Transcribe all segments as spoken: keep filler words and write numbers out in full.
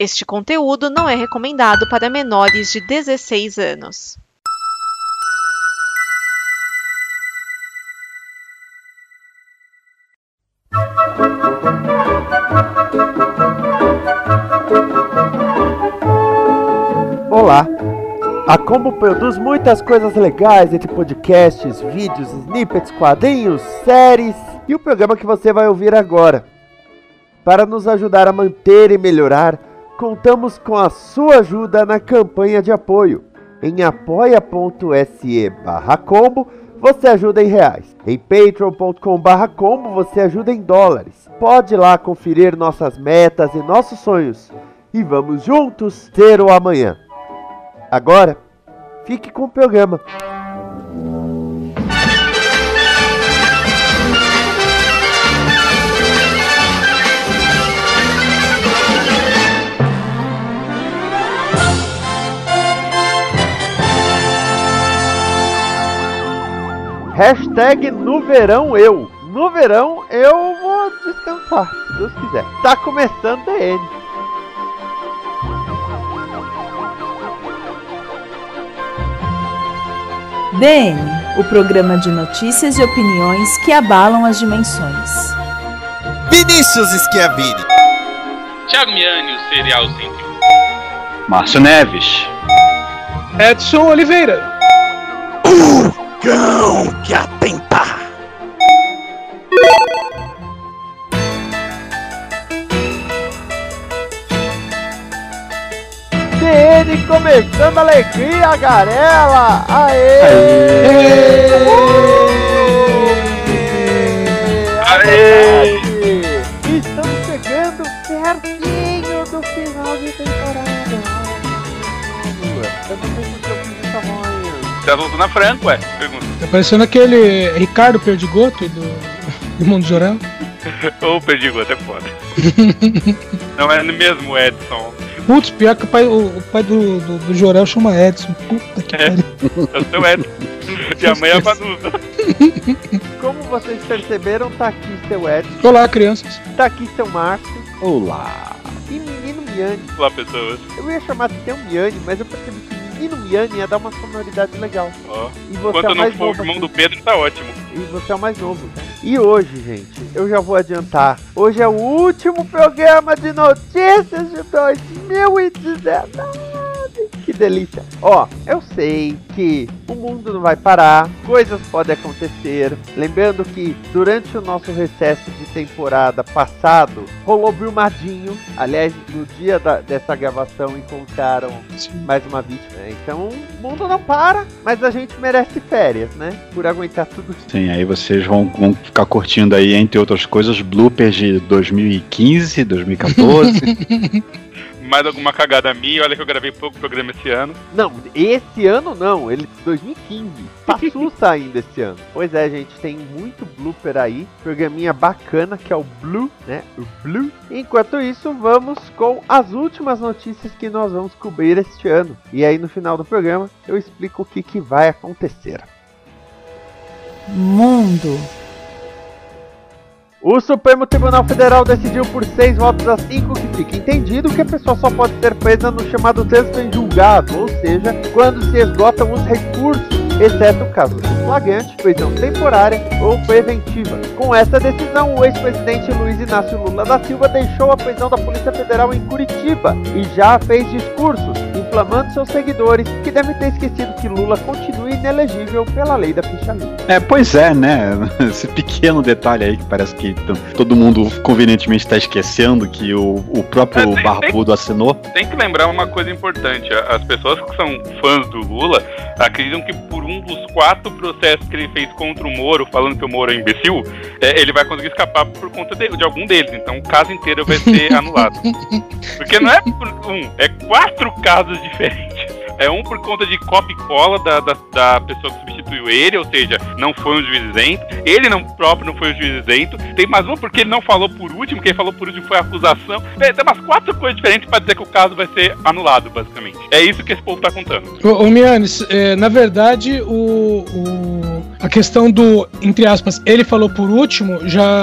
Este conteúdo não é recomendado para menores de dezesseis anos. Olá! A Combo produz muitas coisas legais, entre podcasts, vídeos, snippets, quadrinhos, séries e o programa que você vai ouvir agora. Para nos ajudar a manter e melhorar, contamos com a sua ajuda na campanha de apoio. Em apoia.se barra combo, você ajuda em reais. Em patreon.com barra combo, você ajuda em dólares. Pode ir lá conferir nossas metas e nossos sonhos. E vamos juntos ter o amanhã. Agora, fique com o programa. Hashtag no verão eu. No verão eu vou descansar, se Deus quiser. Tá começando D N. D N, o programa de notícias e opiniões que abalam as dimensões. Vinícius Schiavini, Thiago Miani, o serial científico. Márcio Neves, Edson Oliveira, o cão que atenta. D N começando a alegria, garela! Aê! Aê! Aê! Estamos chegando pertinho do final de temporada. Eu não sei porque eu fiz essa voz. Tá voltando a Franco, ué? Pergunta. tá parecendo aquele Ricardo Perdigoto do, do Mundo Jorel. Ô, Perdigoto é foda. Não é mesmo, Edson. Putz, pior que o pai, o, o pai do, do, do Jorel chama Edson. Puta que é, pariu. É o seu Edson. E a mãe é a Vanusa. Como vocês perceberam, tá aqui seu Edson. Olá, crianças. Tá aqui seu Márcio. olá. E menino Miani. Olá, pessoas. Eu ia chamar de seu Miani, mas eu percebi que menino Miani ia dar uma sonoridade legal. Ó. E você Enquanto é o não mais for o novo irmão aqui. do Pedro, tá ótimo. E você é o mais novo. E hoje, gente, eu já vou adiantar. Hoje é o último programa de notícias de dois mil e dezenove. Que delícia. Ó, eu sei que o mundo não vai parar, coisas podem acontecer. Lembrando que durante o nosso recesso de temporada passado, rolou Brumadinho. Aliás, no dia da, dessa gravação encontraram mais uma vítima. Né? Então, o mundo não para, mas a gente merece férias, né? Por aguentar tudo isso. Sim, aí vocês vão, vão ficar curtindo aí, entre outras coisas, bloopers de dois mil e quinze, dois mil e catorze. Mais alguma cagada minha, olha que eu gravei pouco programa esse ano. Não, esse ano não, ele dois mil e quinze. Passou saindo esse ano. Pois é, gente, tem muito blooper aí. Programinha bacana que é o Blue, né? O Blue. Enquanto isso, vamos com as últimas notícias que nós vamos cobrir este ano. E aí no final do programa eu explico o que, que vai acontecer. Mundo. O Supremo Tribunal Federal decidiu por seis votos a cinco que fica entendido que a pessoa só pode ser presa no chamado trânsito em julgado, ou seja, quando se esgotam os recursos, exceto casos de flagrante, prisão temporária ou preventiva. Com essa decisão, o ex-presidente Luiz Inácio Lula da Silva deixou a prisão da Polícia Federal em Curitiba e já fez discursos, inflamando seus seguidores que devem ter esquecido que Lula continua inelegível pela lei da ficha limpa. É, pois é, né? Esse pequeno detalhe aí que parece que t- todo mundo convenientemente está esquecendo que o, o próprio É, tem- Barbudo assinou. Tem que lembrar uma coisa importante. As pessoas que são fãs do Lula acreditam que por um dos quatro processos que ele fez contra o Moro, falando que o Moro é imbecil, é, ele vai conseguir escapar por conta de, de algum deles. Então o caso inteiro vai ser anulado. Porque não é por um, é quatro casos diferentes. É um por conta de copia e cola da, da, da pessoa que substituiu ele, ou seja, não foi um juiz isento. Ele não, próprio não foi um juiz isento. Tem mais um porque ele não falou por último, quem falou por último foi a acusação. Tem, tem umas quatro coisas diferentes pra dizer que o caso vai ser anulado, basicamente. É isso que esse povo tá contando. Ô, ô Mianes, é, na verdade, o, o, a questão do, entre aspas, ele falou por último,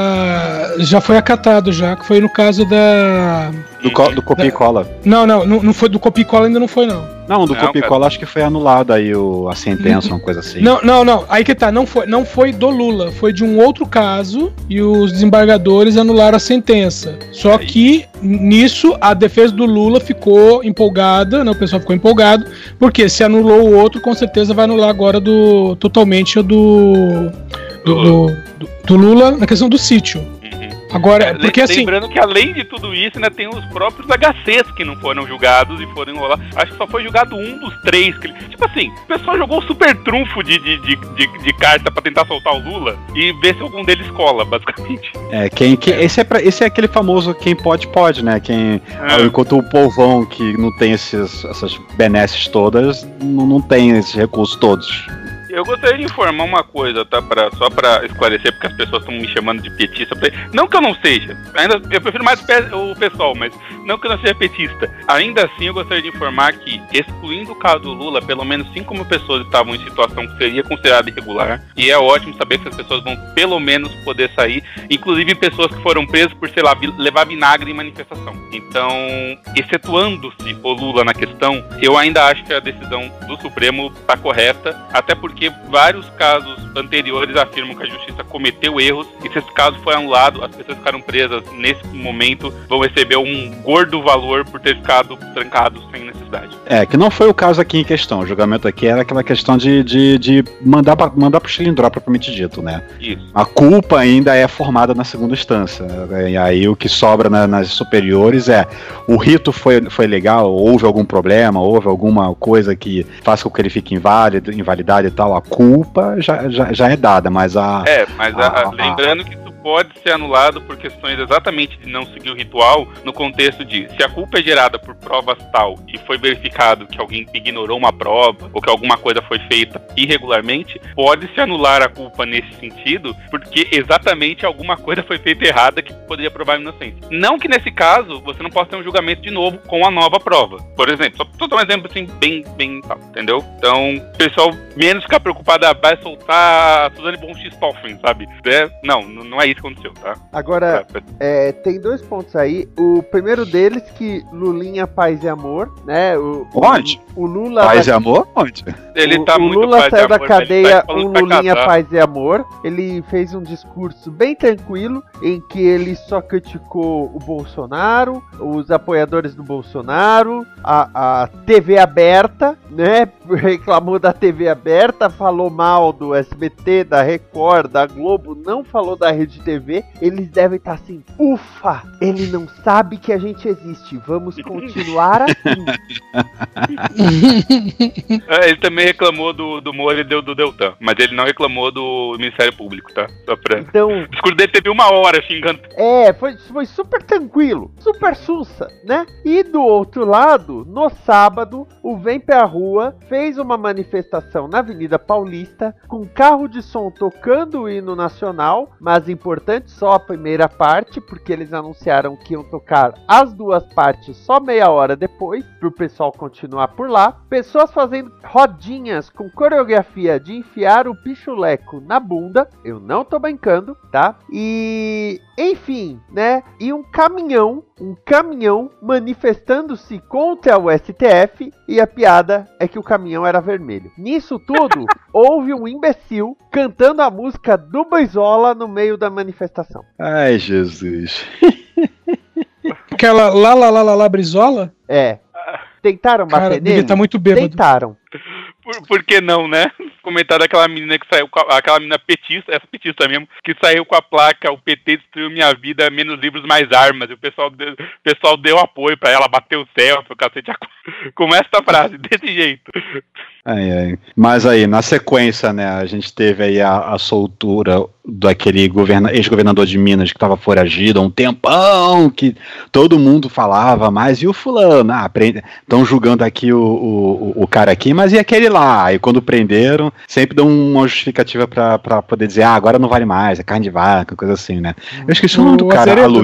já, já foi acatado já, que foi no caso da... Do, co do copia e cola. Não, não, não, não foi do copia e cola, ainda não foi não. Não, do copia e cola acho que foi anulado aí o, a sentença, uma coisa assim. Não, não, não, aí que tá, não foi, não foi do Lula, foi de um outro caso e os desembargadores anularam a sentença. Só que nisso a defesa do Lula ficou empolgada, né, o pessoal ficou empolgado, porque se anulou o outro, com certeza vai anular agora do, totalmente do, do, do, do, do Lula na questão do sítio. Agora, porque assim... Lembrando que além de tudo isso, ainda tem os próprios H Cs que não foram julgados e foram enrolados. Acho que só foi julgado um dos três. Que... Tipo assim, o pessoal jogou o super trunfo de, de, de, de, de carta pra tentar soltar o Lula e ver se algum deles cola, basicamente. É, quem, quem, esse, é pra, esse é aquele famoso quem pode, pode, né? Quem, é. Enquanto o povão que não tem esses, essas benesses todas, não, não tem esses recursos todos. Eu gostaria de informar uma coisa, tá? Pra, só pra esclarecer, porque as pessoas estão me chamando de petista. Não que eu não seja, ainda, eu prefiro mais o pessoal, mas não que eu não seja petista. Ainda assim, eu gostaria de informar que, excluindo o caso do Lula, pelo menos cinco mil pessoas estavam em situação que seria considerada irregular. E é ótimo saber que as pessoas vão pelo menos poder sair, inclusive pessoas que foram presas por, sei lá, levar vinagre em manifestação. Então, excetuando-se o Lula na questão, eu ainda acho que a decisão do Supremo está correta, até porque porque vários casos anteriores afirmam que a justiça cometeu erros, e se esse caso foi anulado, as pessoas que ficaram presas nesse momento vão receber um gordo valor por ter ficado trancados sem necessidade. É, que não foi o caso aqui em questão. O julgamento aqui era aquela questão de, de, de mandar, pra, mandar pro cilindro, propriamente dito, né? Isso. A culpa ainda é formada na segunda instância. E aí o que sobra na, nas superiores é o rito foi, foi legal, houve algum problema, houve alguma coisa que faça com que ele fique inválido, invalidado e tal. A culpa já, já, já é dada, mas a... É, mas a, a, a, lembrando que isso pode ser anulado por questões exatamente de não seguir o ritual, no contexto de, se a culpa é gerada por provas tal, e foi verificado que alguém ignorou uma prova, ou que alguma coisa foi feita irregularmente, pode-se anular a culpa nesse sentido, porque exatamente alguma coisa foi feita errada que poderia provar a inocência. Não que nesse caso, você não possa ter um julgamento de novo com a nova prova. Por exemplo, só pra dar um exemplo assim, bem, bem tal, entendeu? Então, o pessoal menos ficar preocupado, ah, vai soltar a Suzane von Richthofen, sabe? É, não, não é isso que aconteceu, tá? Agora, é, tem dois pontos aí. O primeiro deles, que Lulinha, paz e amor, né? O, Onde? O, o Lula... Paz da... e amor? Onde? Ele o, tá o muito Lula paz saiu e da amor, cadeia, tá um Lulinha, paz e amor. Ele fez um discurso bem tranquilo, em que ele só criticou o Bolsonaro, os apoiadores do Bolsonaro, a, a T V aberta, né? Reclamou da T V aberta, falou mal do S B T, da Record, da Globo, não falou da Rede T V. Eles devem estar assim, ufa, ele não sabe que a gente existe, vamos continuar assim. É, ele também reclamou do, do Moro e do, do Deltan, mas ele não reclamou do Ministério Público, tá? Só pra... Então, o discurso dele teve uma hora xingando. É, foi, foi super tranquilo, super sussa, né? E do outro lado, no sábado, o Vem Pra Rua fez uma manifestação na Avenida Paulista, com carro de som tocando o hino nacional, mas importante só a primeira parte, porque eles anunciaram que iam tocar as duas partes só meia hora depois, pro pessoal continuar por lá. Pessoas fazendo rodinhas com coreografia de enfiar o pichuleco na bunda, eu não tô brincando, tá? E, enfim, né? E um caminhão, um caminhão manifestando-se contra o S T F, e a piada é que o caminhão era vermelho. Nisso tudo, houve um imbecil cantando a música do Brizola no meio da manifestação. Ai, Jesus. Aquela lá, lá, lá, lá, lá, Brizola? É. Tentaram bater Cara, nele? Tá muito bêbado. Tentaram. Por, por que não, né? Comentar daquela menina que saiu com a, aquela menina petista, essa petista mesmo, que saiu com a placa, o P T destruiu minha vida, menos livros, mais armas. E o pessoal deu, o pessoal deu apoio pra ela, bateu o céu, o cacete. Com essa frase, desse jeito. Ai, ai. Mas aí, na sequência, né, a gente teve aí a, a soltura daquele governa, ex-governador de Minas que estava foragido há um tempão, que todo mundo falava, mas e o fulano? Ah, estão julgando aqui o, o, o cara aqui, mas e aquele lá? E quando prenderam, sempre dão uma justificativa pra, pra poder dizer, ah, agora não vale mais, é carne de vaca, coisa assim, né? Eu esqueci o nome do cara, Aloysio.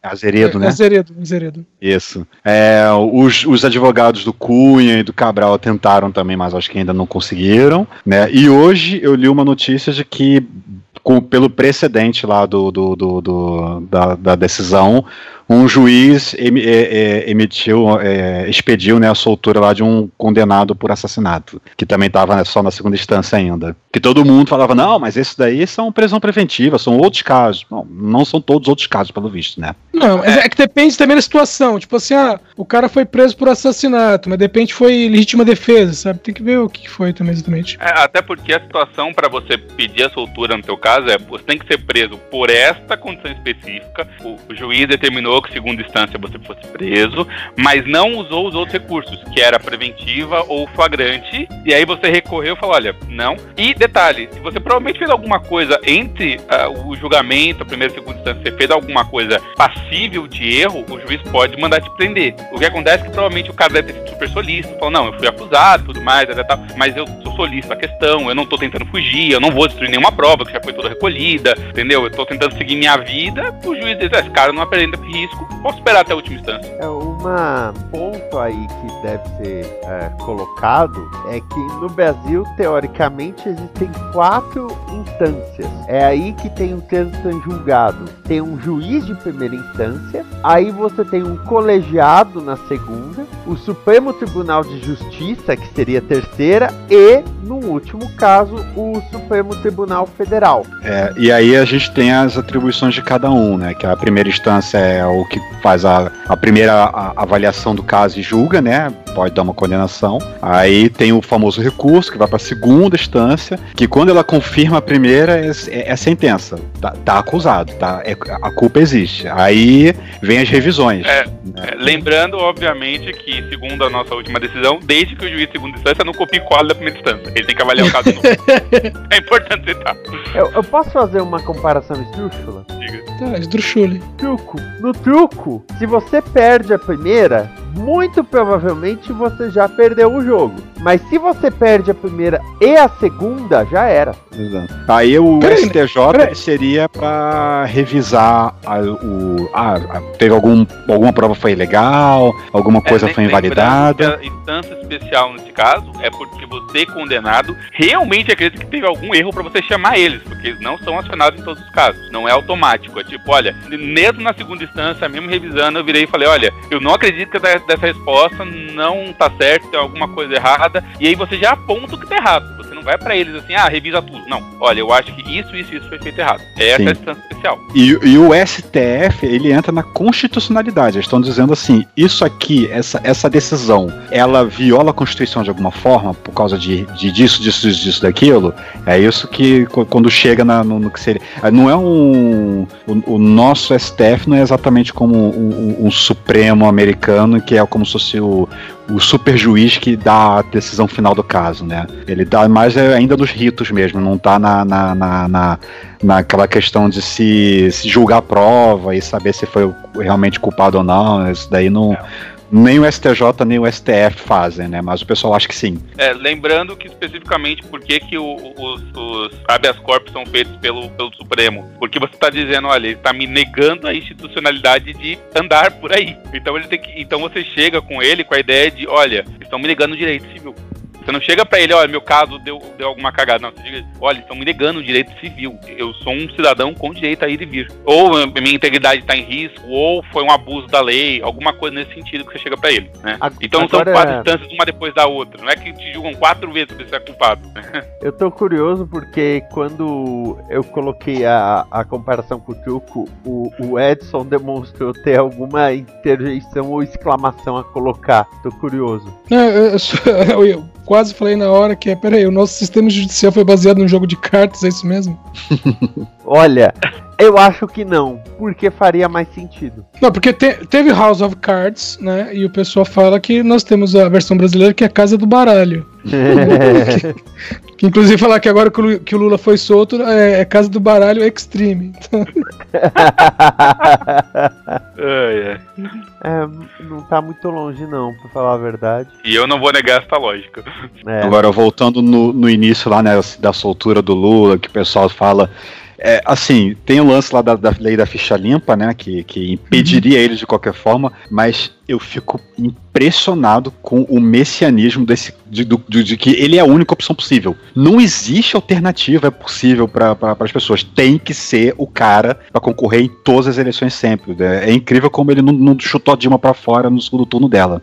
Azeredo, é, né? Azeredo, Azeredo. Isso. É, os, os advogados do Cunha e do Cabral tentaram também, mas acho que ainda não conseguiram, né? E hoje eu li uma notícia de que, com, pelo precedente lá do, do, do, do da, da decisão, um juiz em, é, emitiu, é, expediu, né, a soltura lá de um condenado por assassinato, que também estava, né, só na segunda instância ainda. Que todo mundo falava, não, mas esses daí são prisão preventiva, são outros casos. Não, não são todos outros casos, pelo visto, né? Não, mas é que depende também da situação. Tipo assim, ah, o cara foi preso por assassinato, mas de repente foi legítima defesa, sabe? Tem que ver o que foi também exatamente. É, até porque a situação para você pedir a soltura no teu caso é, você tem que ser preso por esta condição específica, o, o juiz determinou que segunda instância você fosse preso, mas não usou os outros recursos, que era preventiva ou flagrante, e aí você recorreu e falou, olha, não. E detalhe, se você provavelmente fez alguma coisa entre uh, o julgamento, a primeira e segunda instância, você fez alguma coisa passível de erro, o juiz pode mandar te prender. O que acontece é que provavelmente o cara deve ter sido super solícito, falou, não, eu fui acusado e tudo mais, tal, mas eu sou solícito a questão, eu não tô tentando fugir, eu não vou destruir nenhuma prova que já foi toda recolhida, entendeu? Eu tô tentando seguir minha vida, o juiz diz, esse cara não apresenta risco, posso esperar até a última instância. É uma ponto aí que deve ser é, colocado é que no Brasil, teoricamente, existem quatro instâncias. É aí que tem o trânsito em julgado. Tem um juiz de primeira instância, aí você tem um colegiado na segunda, o Supremo Tribunal de Justiça, que seria a terceira, e, no último caso, o Supremo Tribunal Federal. É, e aí a gente tem as atribuições de cada um, né? Que a primeira instância é o que faz a, a primeira a, a avaliação do caso e julga, né? Pode dar uma condenação. Aí tem o famoso recurso, que vai para a segunda instância, que quando ela confirma a primeira, é, é, é sentença. Tá, tá acusado, tá? É, a culpa existe. Aí vem as revisões. É, né? é, lembrando, obviamente, que segundo a nossa última decisão, desde que o juiz de segunda instância não copie quadro da primeira instância. Ele tem que avaliar o caso de novo. É importante citar. Eu, eu posso fazer uma comparação esdrúxula? Diga. Tá, esdrúxula. Truco. No truco, se você perde a primeira, muito provavelmente você já perdeu o jogo. Mas se você perde a primeira e a segunda, já era. Exato. Aí o Peraí, S T J peraí. seria para revisar a, o, ah, teve algum, alguma prova foi ilegal, alguma coisa é, foi invalidada. A instância especial nesse caso é porque você, condenado, realmente acredita que teve algum erro para você chamar eles, porque eles não são acionados em todos os casos. Não é automático. É tipo, olha, mesmo na segunda instância, mesmo revisando, eu virei e falei, olha, eu não acredito que dessa resposta não tá certo, tem alguma coisa errada, e aí você já aponta o que tá errado. Você não vai pra eles assim, ah, revisa tudo. Não, olha, eu acho que isso, isso, isso foi feito errado. Essa Sim. é a instância especial. E, e o S T F, ele entra na constitucionalidade. Eles estão dizendo assim, isso aqui, essa, essa decisão, ela viola a Constituição de alguma forma, por causa de, de disso, disso, disso, daquilo. É isso que, quando chega na, no, no que seria... Não é um... O, o nosso S T F não é exatamente como um, um, um Supremo americano, que é como se fosse o, o super juiz que dá a decisão final do caso, né? Ele dá mais ainda dos ritos mesmo, não tá na, na, na, na, naquela questão de se, se julgar a prova e saber se foi realmente culpado ou não. Isso daí não... É. Nem o S T J nem o S T F fazem, né? Mas o pessoal acha que sim. É, lembrando que especificamente por que, que o, os, os habeas corpus são feitos pelo, pelo Supremo. Porque você está dizendo, olha, ele está me negando a institucionalidade de andar por aí. Então ele tem que. Então você chega com ele com a ideia de, olha, estão me negando o direito civil. Você não chega pra ele, olha, meu caso deu, deu alguma cagada. Não, você diz, olha, estão me negando o direito civil. Eu sou um cidadão com direito a ir e vir. Ou minha integridade está em risco, ou foi um abuso da lei, alguma coisa nesse sentido que você chega pra ele, né? A, então são quatro instâncias, uma depois da outra. Não é que te julgam quatro vezes pra você é culpado. Eu tô curioso porque quando eu coloquei a, a comparação com o truco, o, o Edson demonstrou ter alguma interjeição ou exclamação a colocar. Tô curioso. É, eu, sou, eu quase falei na hora que, peraí, o nosso sistema judicial foi baseado num jogo de cartas, é isso mesmo? Olha, eu acho que não, porque faria mais sentido. Não, porque te, teve House of Cards, né, e o pessoal fala que nós temos a versão brasileira que é a Casa do Baralho. que, Que inclusive falar que agora que o, que o Lula foi solto é, é casa do baralho extreme. Ai, ai. É, não tá muito longe não, pra falar a verdade. E eu não vou negar essa lógica. É. Agora, voltando no, no início lá, né, da soltura do Lula, que o pessoal fala... É, assim, tem o lance lá da, da lei da ficha limpa, né, que, que impediria ele de qualquer forma, mas eu fico impressionado com o messianismo desse, de, de, de que ele é a única opção possível. Não existe alternativa possível para pra, as pessoas. Tem que ser o cara para concorrer em todas as eleições sempre. É, é incrível como ele não, não chutou a Dilma para fora no segundo turno dela.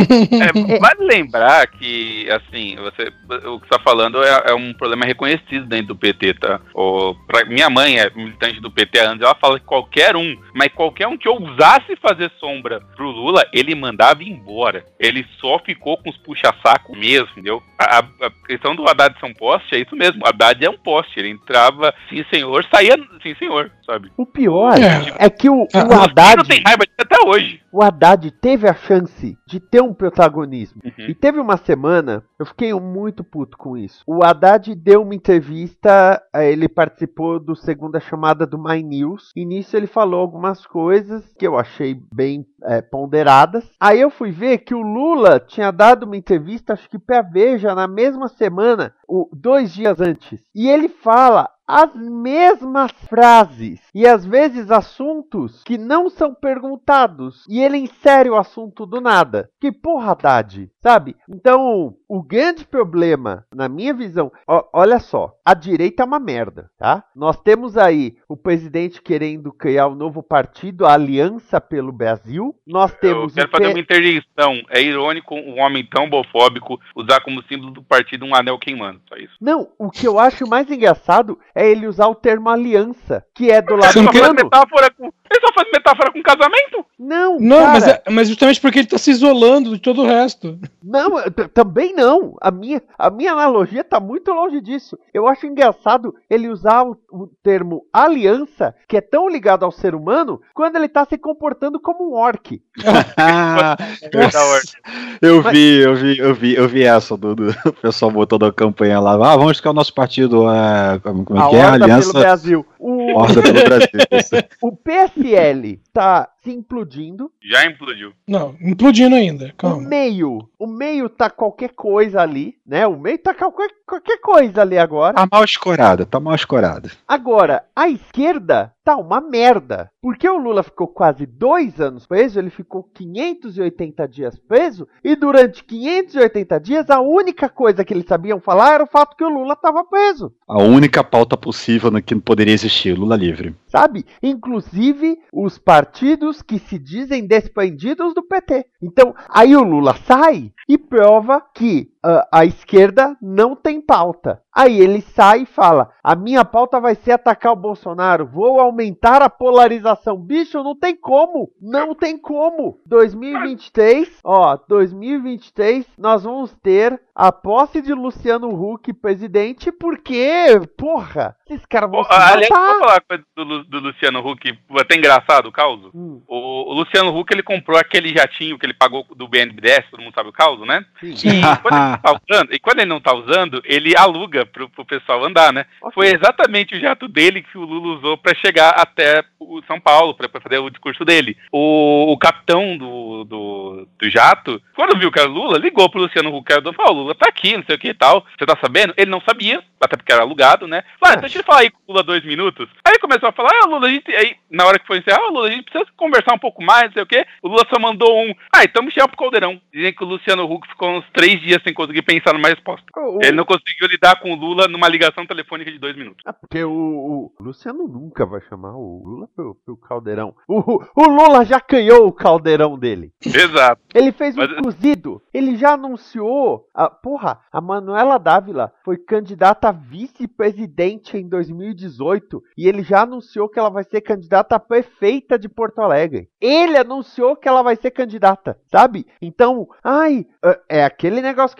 É, vale lembrar que, assim, você, o que você tá falando é, é um problema reconhecido dentro do P T, tá? O, pra, minha mãe é militante do P T há anos, ela fala que qualquer um, mas qualquer um que ousasse fazer sombra pro Lula, ele mandava embora. Ele só ficou com os puxa-saco mesmo, entendeu? A, a questão do Haddad ser um poste é isso mesmo. O Haddad é um poste. Ele entrava, sim senhor, saía, sim senhor, sabe? O pior É. é que o, o O Haddad... não tem raiva disso até hoje. O Haddad teve a chance de ter um protagonismo. Uhum. E teve uma semana, eu fiquei muito puto com isso. O Haddad deu uma entrevista, ele participou do Segunda Chamada do My News. E nisso ele falou algumas coisas que eu achei bem é, ponderadas. Aí eu fui ver que o Lula tinha dado uma entrevista, acho que pra Veja, na mesma semana, o, dois dias antes. E ele fala as mesmas frases e às vezes assuntos que não são perguntados e ele insere o assunto do nada. Que porra, Haddad, sabe? Então, o grande problema, na minha visão, ó, olha só, a direita é uma merda, tá? Nós temos aí o presidente querendo criar um novo partido, a Aliança pelo Brasil. Nós temos Eu quero o fazer P- uma interjeição. É irônico um homem tão homofóbico usar como símbolo do partido um anel queimando. Só isso. Não, o que eu acho mais engraçado é ele usar o termo aliança, que é do lado Ele só, faz humano. metáfora com... ele só faz metáfora com casamento? Não, Não, cara, mas, é, mas justamente porque ele tá se isolando de todo o resto. não, t- também não. A minha, a minha analogia tá muito longe disso. Eu acho engraçado ele usar o, o termo aliança, que é tão ligado ao ser humano, quando ele tá se comportando como um orc. eu vi, eu vi, eu vi, eu vi essa do, do o pessoal botando a campanha lá. Ah, vamos criar o nosso partido. É, como como é A que é? Horda Aliança pelo Brasil. O, Horda pelo Brasil. Isso. o P S L tá se implodindo. Já implodiu. Não, implodindo ainda, O calma. meio, o meio tá qualquer coisa ali, né? O meio tá qualquer, qualquer coisa ali agora. Tá mal escorada, tá mal escorada. Agora, a esquerda tá uma merda. Porque o Lula ficou quase dois anos preso, ele ficou quinhentos e oitenta dias preso, e durante quinhentos e oitenta dias, a única coisa que eles sabiam falar era o fato que o Lula estava preso. A única pauta possível no que poderia existir, Lula livre. Sabe? Inclusive os partidos que se dizem desprendidos do P T. Então, aí o Lula sai e prova que uh, a esquerda não tem pauta. Aí ele sai e fala, a minha pauta vai ser atacar o Bolsonaro, vou aumentar a polarização. Bicho, não tem como, não tem como. dois mil e vinte e três, ó, dois mil e vinte e três, nós vamos ter a posse de Luciano Huck presidente, porque, porra, esses caras vão Pô, se aliás, matar. vou falar uma coisa do, Lu- do Luciano Huck, até engraçado o caso. Hum, O, o Luciano Huck, ele comprou aquele jatinho que ele pagou do B N D E S, todo mundo sabe o caso, né? sim. Sim. E quando ele não tá usando, e quando ele não tá usando, ele aluga pro, pro pessoal andar, né? Ok. Foi exatamente o jato dele que o Lula usou pra chegar até o São Paulo, pra, pra fazer o discurso dele. O, o capitão do, do, do jato, quando viu que era o Lula, ligou pro Luciano Huck e falou, o Lula tá aqui, não sei o que e tal. Você tá sabendo? Ele não sabia, até porque era alugado, né? Falei, ah, então deixa eu falar aí com o Lula dois minutos. Aí ele começou a falar, ah, Lula, a gente... Aí, na hora que foi encerrar, ah, Lula, a gente precisa conversar um pouco mais, não sei o quê. O Lula só mandou um, ah, então me chama pro Caldeirão. Dizem que o Luciano Huck ficou uns três dias sem conseguir pensar numa resposta. O- Ele não conseguiu lidar com o Lula numa ligação telefônica de dois minutos. Ah, porque o, o Luciano nunca vai chamar o Lula pro, pro caldeirão. O, o Lula já criou o caldeirão dele. Exato. Ele fez um Mas- cozido. Ele já anunciou. A, porra, a Manuela Dávila foi candidata a vice-presidente em dois mil e dezoito. E ele já anunciou que ela vai ser candidata a prefeita de Porto Alegre. Ele anunciou que ela vai ser candidata, sabe? Então, ai, é- é aquele negócio que a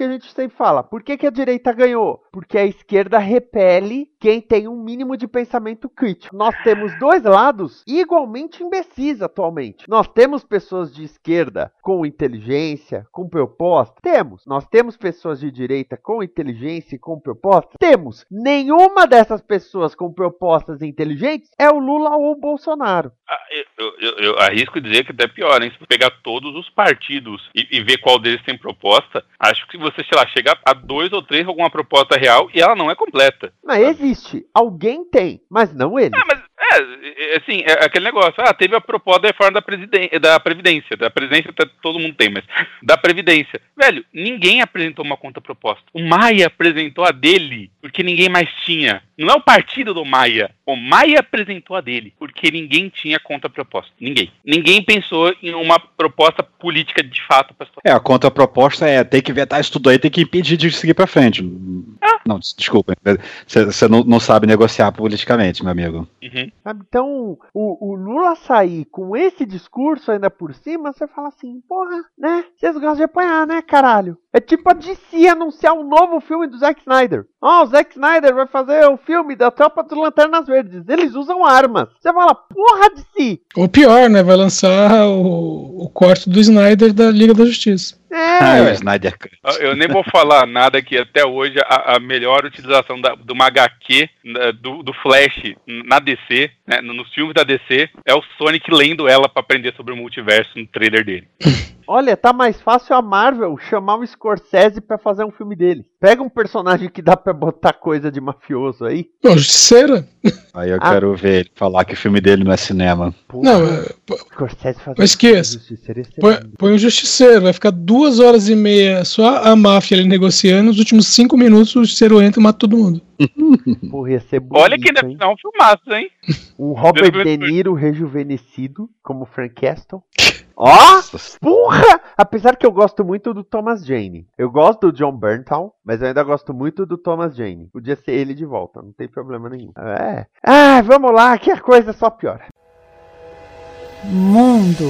a gente sempre fala. Por que, que a direita ganhou? Porque a esquerda repele quem tem um mínimo de pensamento crítico. Nós temos dois lados igualmente imbecis atualmente. Nós temos pessoas de esquerda com inteligência, com proposta? Temos. Nós temos pessoas de direita com inteligência e com proposta? Temos. Nenhuma dessas pessoas com propostas inteligentes é o Lula ou o Bolsonaro. Ah, eu, eu, eu arrisco dizer que até pior, hein? Se você pegar todos os partidos e, e ver qual deles tem proposta, acho que você, sei lá, chega a dois ou três com alguma proposta real e ela não é completa. Mas existe. Alguém tem, mas não ele. Ah, mas é, assim, é aquele negócio. Ah, teve a proposta da reforma da, presiden- da Previdência. Da Previdência todo mundo tem, mas da Previdência. Velho, ninguém apresentou uma contraproposta. O Maia apresentou a dele porque ninguém mais tinha. Não é o partido do Maia. O Maia apresentou a dele porque ninguém tinha contraproposta. Ninguém. Ninguém pensou em uma proposta política de fato. Pra... É, a contraproposta é ter que vetar isso tudo aí, ter que impedir de seguir pra frente. Ah. Não, desculpa. Você não, não sabe negociar politicamente, meu amigo. Uhum. Então, o, o Lula sair com esse discurso ainda por cima, você fala assim, porra, né? Vocês gostam de apanhar, né, caralho? É tipo a D C anunciar um novo filme do Zack Snyder. Ó, oh, o Zack Snyder vai fazer o filme da Tropa dos Lanternas Verdes. Eles usam armas. Você fala, porra, D C! Ou pior, né? Vai lançar o, o corte do Snyder da Liga da Justiça. É. Ah, o Snyder Cut. Eu nem vou falar nada que até hoje a, a melhor utilização da, de uma agá quê do, do Flash na D C, né, nos filmes da D C, é o Sonic lendo ela pra aprender sobre o multiverso no trailer dele. Olha, tá mais fácil a Marvel chamar o Scorsese pra fazer um filme dele. Pega um personagem que dá pra botar coisa de mafioso aí. Pô, Justiceira? Aí eu Ah. quero ver ele falar que o filme dele não é cinema. Porra, Não, é, pô, Scorsese fazer mas esqueça. Justiceiro ia ser põe, lindo. põe o Justiceiro, vai ficar duas horas e meia só a máfia ali negociando. Nos últimos cinco minutos o Justiceiro entra e mata todo mundo. Porra, ia ser bonito, Olha que ainda hein? é um filmaço, hein? Um Robert De Niro rejuvenescido, como Frank Castle. Ó! Porra! Apesar que eu gosto muito do Thomas Jane. Eu gosto do John Bernthal, mas eu ainda gosto muito do Thomas Jane. Podia ser ele de volta, não tem problema nenhum. É. Ah, vamos lá, que a coisa só piora. Mundo.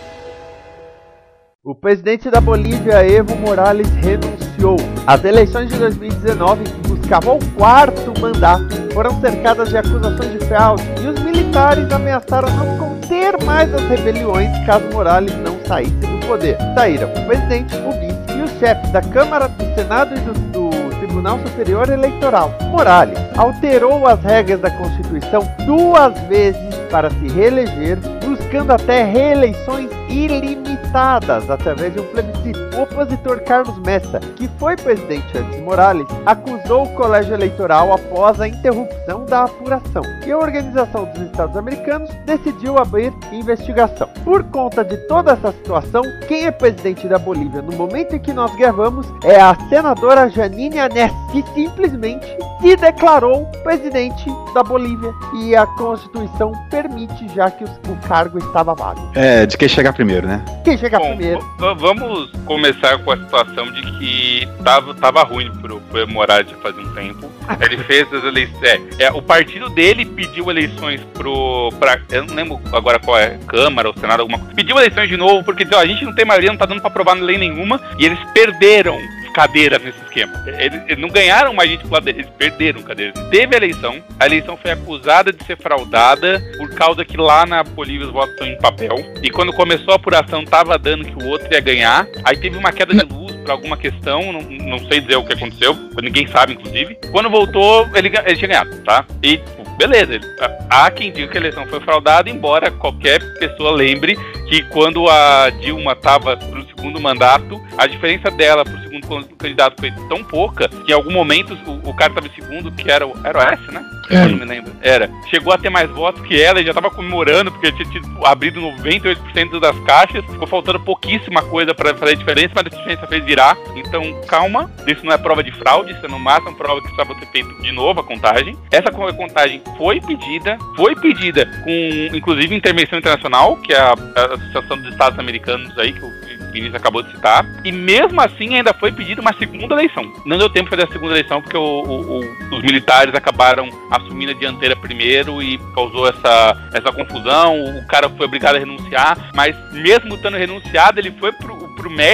O presidente da Bolívia, Evo Morales, renunciou. As eleições de dois mil e dezenove, que buscavam o quarto mandato, foram cercadas de acusações de fraude e os militares ameaçaram não conter mais as rebeliões caso Morales não saísse do poder. Saíram o presidente, o vice e os chefes da Câmara, do Senado e do, do Tribunal Superior Eleitoral. Morales alterou as regras da Constituição duas vezes para se reeleger, buscando até reeleições ilimitadas através de um plebiscito. O opositor Carlos Messa, que foi presidente antes de Morales, acusou o colégio eleitoral após a interrupção da apuração, e a Organização dos Estados Americanos decidiu abrir investigação. Por conta de toda essa situação, quem é presidente da Bolívia no momento em que nós gravamos é a senadora Janine Áñez, que simplesmente se declarou presidente da Bolívia, e a Constituição permite, já que o cargo estava vago. É, de quem chegar primeiro, né? Quem chegar Bom, primeiro? v- vamos começar com a situação de que tava, tava ruim pro, pro Morales já fazia um tempo. Ele fez as eleições. É, é, o partido dele pediu eleições pro. Pra, eu não lembro agora qual é, Câmara ou Senado, alguma coisa. Pediu eleições de novo, porque ó, a gente não tem maioria, não tá dando pra aprovar lei nenhuma, e eles perderam cadeiras nesse esquema. Eles, eles não ganharam mais gente pro lado deles, eles perderam cadeiras. Teve a eleição, a eleição foi acusada de ser fraudada por causa que lá na Bolívia os votos são em papel, e quando começou a apuração tava dando que o outro ia ganhar, aí teve uma queda de luz por alguma questão, não, não sei dizer o que aconteceu, ninguém sabe inclusive. Quando voltou, ele, ele tinha ganhado, tá? E beleza, ele, há quem diga que a eleição foi fraudada, embora qualquer pessoa lembre que quando a Dilma estava pro segundo mandato, a diferença dela pro segundo candidato foi tão pouca que em algum momento o, o cara estava em segundo, que era o, era o S, né? É. Eu não me lembro. Era. Chegou a ter mais votos que ela e já estava comemorando porque tinha tido, abrido noventa e oito por cento das caixas, ficou faltando pouquíssima coisa para fazer a diferença, mas a diferença fez virar. Então, calma, isso não é prova de fraude, isso não mata, é uma prova que precisava ter feito de novo a contagem. Essa contagem foi pedida, foi pedida com, inclusive, intervenção internacional, que é a, a Associação dos Estados Americanos aí, que o Vinícius acabou de citar, e mesmo assim ainda foi pedida uma segunda eleição. Não deu tempo de fazer a segunda eleição porque o, o, o, os militares acabaram assumindo a dianteira primeiro e causou essa, essa confusão, o cara foi obrigado a renunciar, mas mesmo tendo renunciado, ele foi pro, pro México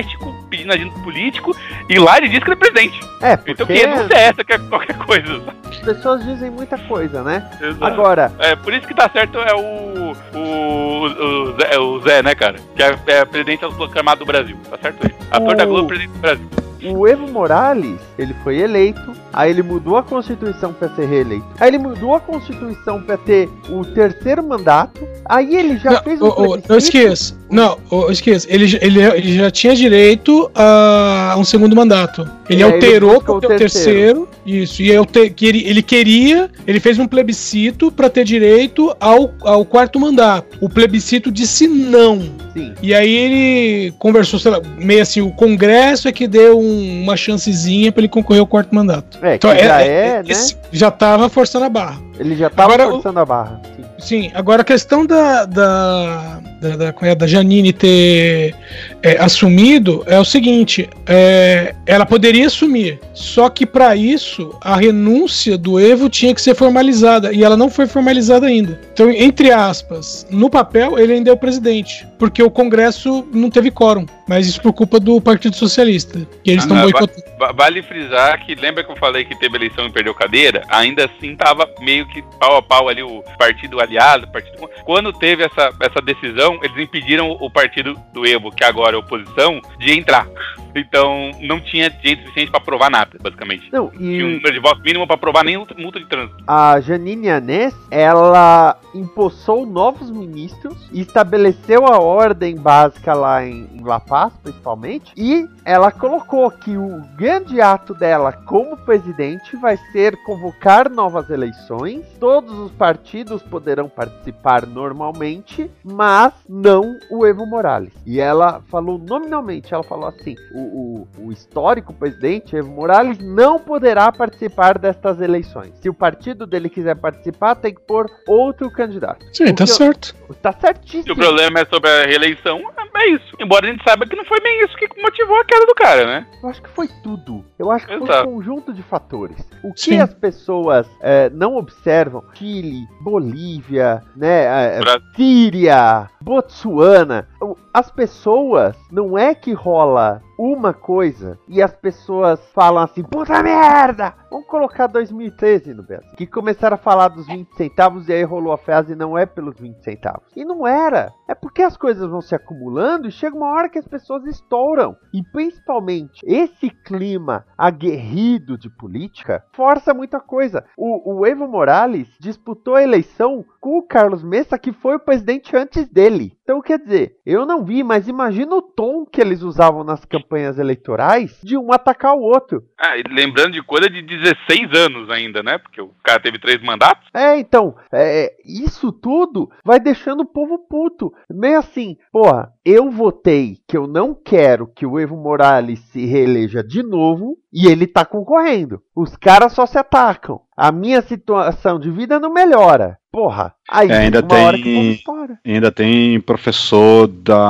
pedindo ajuda político, e lá ele diz que ele é presidente. É, porque... Então quem não é essa que é qualquer coisa. As pessoas dizem muita coisa, né? Exato. Agora... É, por isso que tá certo é o... O, o, Zé, o Zé, né, cara? Que é, é presidente autoclamado do Brasil. Tá certo ele. Ator O- da Globo, presidente do Brasil. O Evo Morales, ele foi eleito, aí ele mudou a Constituição para ser reeleito. Aí ele mudou a Constituição para ter o terceiro mandato. Aí ele já Não, fez ô, um ô, plebiscito. não esqueça. Não, ô, esqueça. Ele, já- ele, ele já tinha direito a um segundo mandato. Ele E aí ele alterou buscou para o ter o terceiro. Isso. E eu te, que ele, ele queria. Ele fez um plebiscito para ter direito ao, ao quarto mandato. O plebiscito disse não. Sim. E aí ele conversou, sei lá, meio assim, o Congresso é que deu um- uma chancezinha para ele concorrer ao quarto mandato. É, que Então, já é, é, é- né? esse já tava forçando a barra. Ele já tava Agora, forçando a barra. Sim. Sim, agora a questão da da, da, da, como é, da Janine ter é, assumido é o seguinte, é, ela poderia assumir, só que para isso a renúncia do Evo tinha que ser formalizada, e ela não foi formalizada ainda. Então, entre aspas, no papel ele ainda é o presidente, porque o Congresso não teve quórum, mas isso por culpa do Partido Socialista, que eles estão Ah, boicotando. va- Vale frisar que, lembra que eu falei que teve eleição e perdeu cadeira? Ainda assim tava meio que pau a pau ali o partido aliado, o partido... Quando teve essa, essa decisão, eles impediram o partido do Evo, que agora é oposição, de entrar. Então não tinha gente suficiente pra provar nada, basicamente. Não, Tinha um e número de votos mínimo pra provar nem multa de trânsito. a Janine Anés, ela empossou novos ministros e estabeleceu a ordem básica lá em, em La Paz, principalmente, e ela colocou que o grande ato dela como presidente vai ser convocar novas eleições, todos os partidos poderão participar normalmente, mas não o Evo Morales. E ela falou nominalmente, ela falou assim, o, o, o histórico presidente Evo Morales não poderá participar destas eleições. Se o partido dele quiser participar, tem que pôr outro candidato. Sim, tá Porque- certo. Tá Se certíssimo. o problema é sobre a reeleição, é isso. Embora a gente saiba que não foi bem isso que motivou a queda do cara, né? Eu acho que foi tudo. Eu acho que foi Exato. um conjunto de fatores. O que Sim. as pessoas é, não observam, Chile, Bolívia, né, é, Brasil. Síria, Botsuana, o- as pessoas, não é que rola uma coisa e as pessoas falam assim, puta merda, vamos colocar dois mil e treze no Brasil, que começaram a falar dos vinte centavos e aí rolou a frase, não é pelos vinte centavos. E não era, é porque as coisas vão se acumulando e chega uma hora que as pessoas estouram. E principalmente, esse clima aguerrido de política força muita coisa. O, o Evo Morales disputou a eleição com o Carlos Messa, que foi o presidente antes dele. Então, quer dizer, eu não vi, mas imagina o tom que eles usavam nas campanhas eleitorais de um atacar o outro. Ah, e lembrando de coisa de dezesseis anos ainda, né? Porque o cara teve três mandatos. É, então, é, isso tudo vai deixando o povo puto. Meio assim, porra, eu votei que eu não quero que o Evo Morales se reeleja de novo e ele tá concorrendo. Os caras só se atacam. A minha situação de vida não melhora. Porra, aí É, ainda uma hora que o tem- povo estoura. Ainda tem professor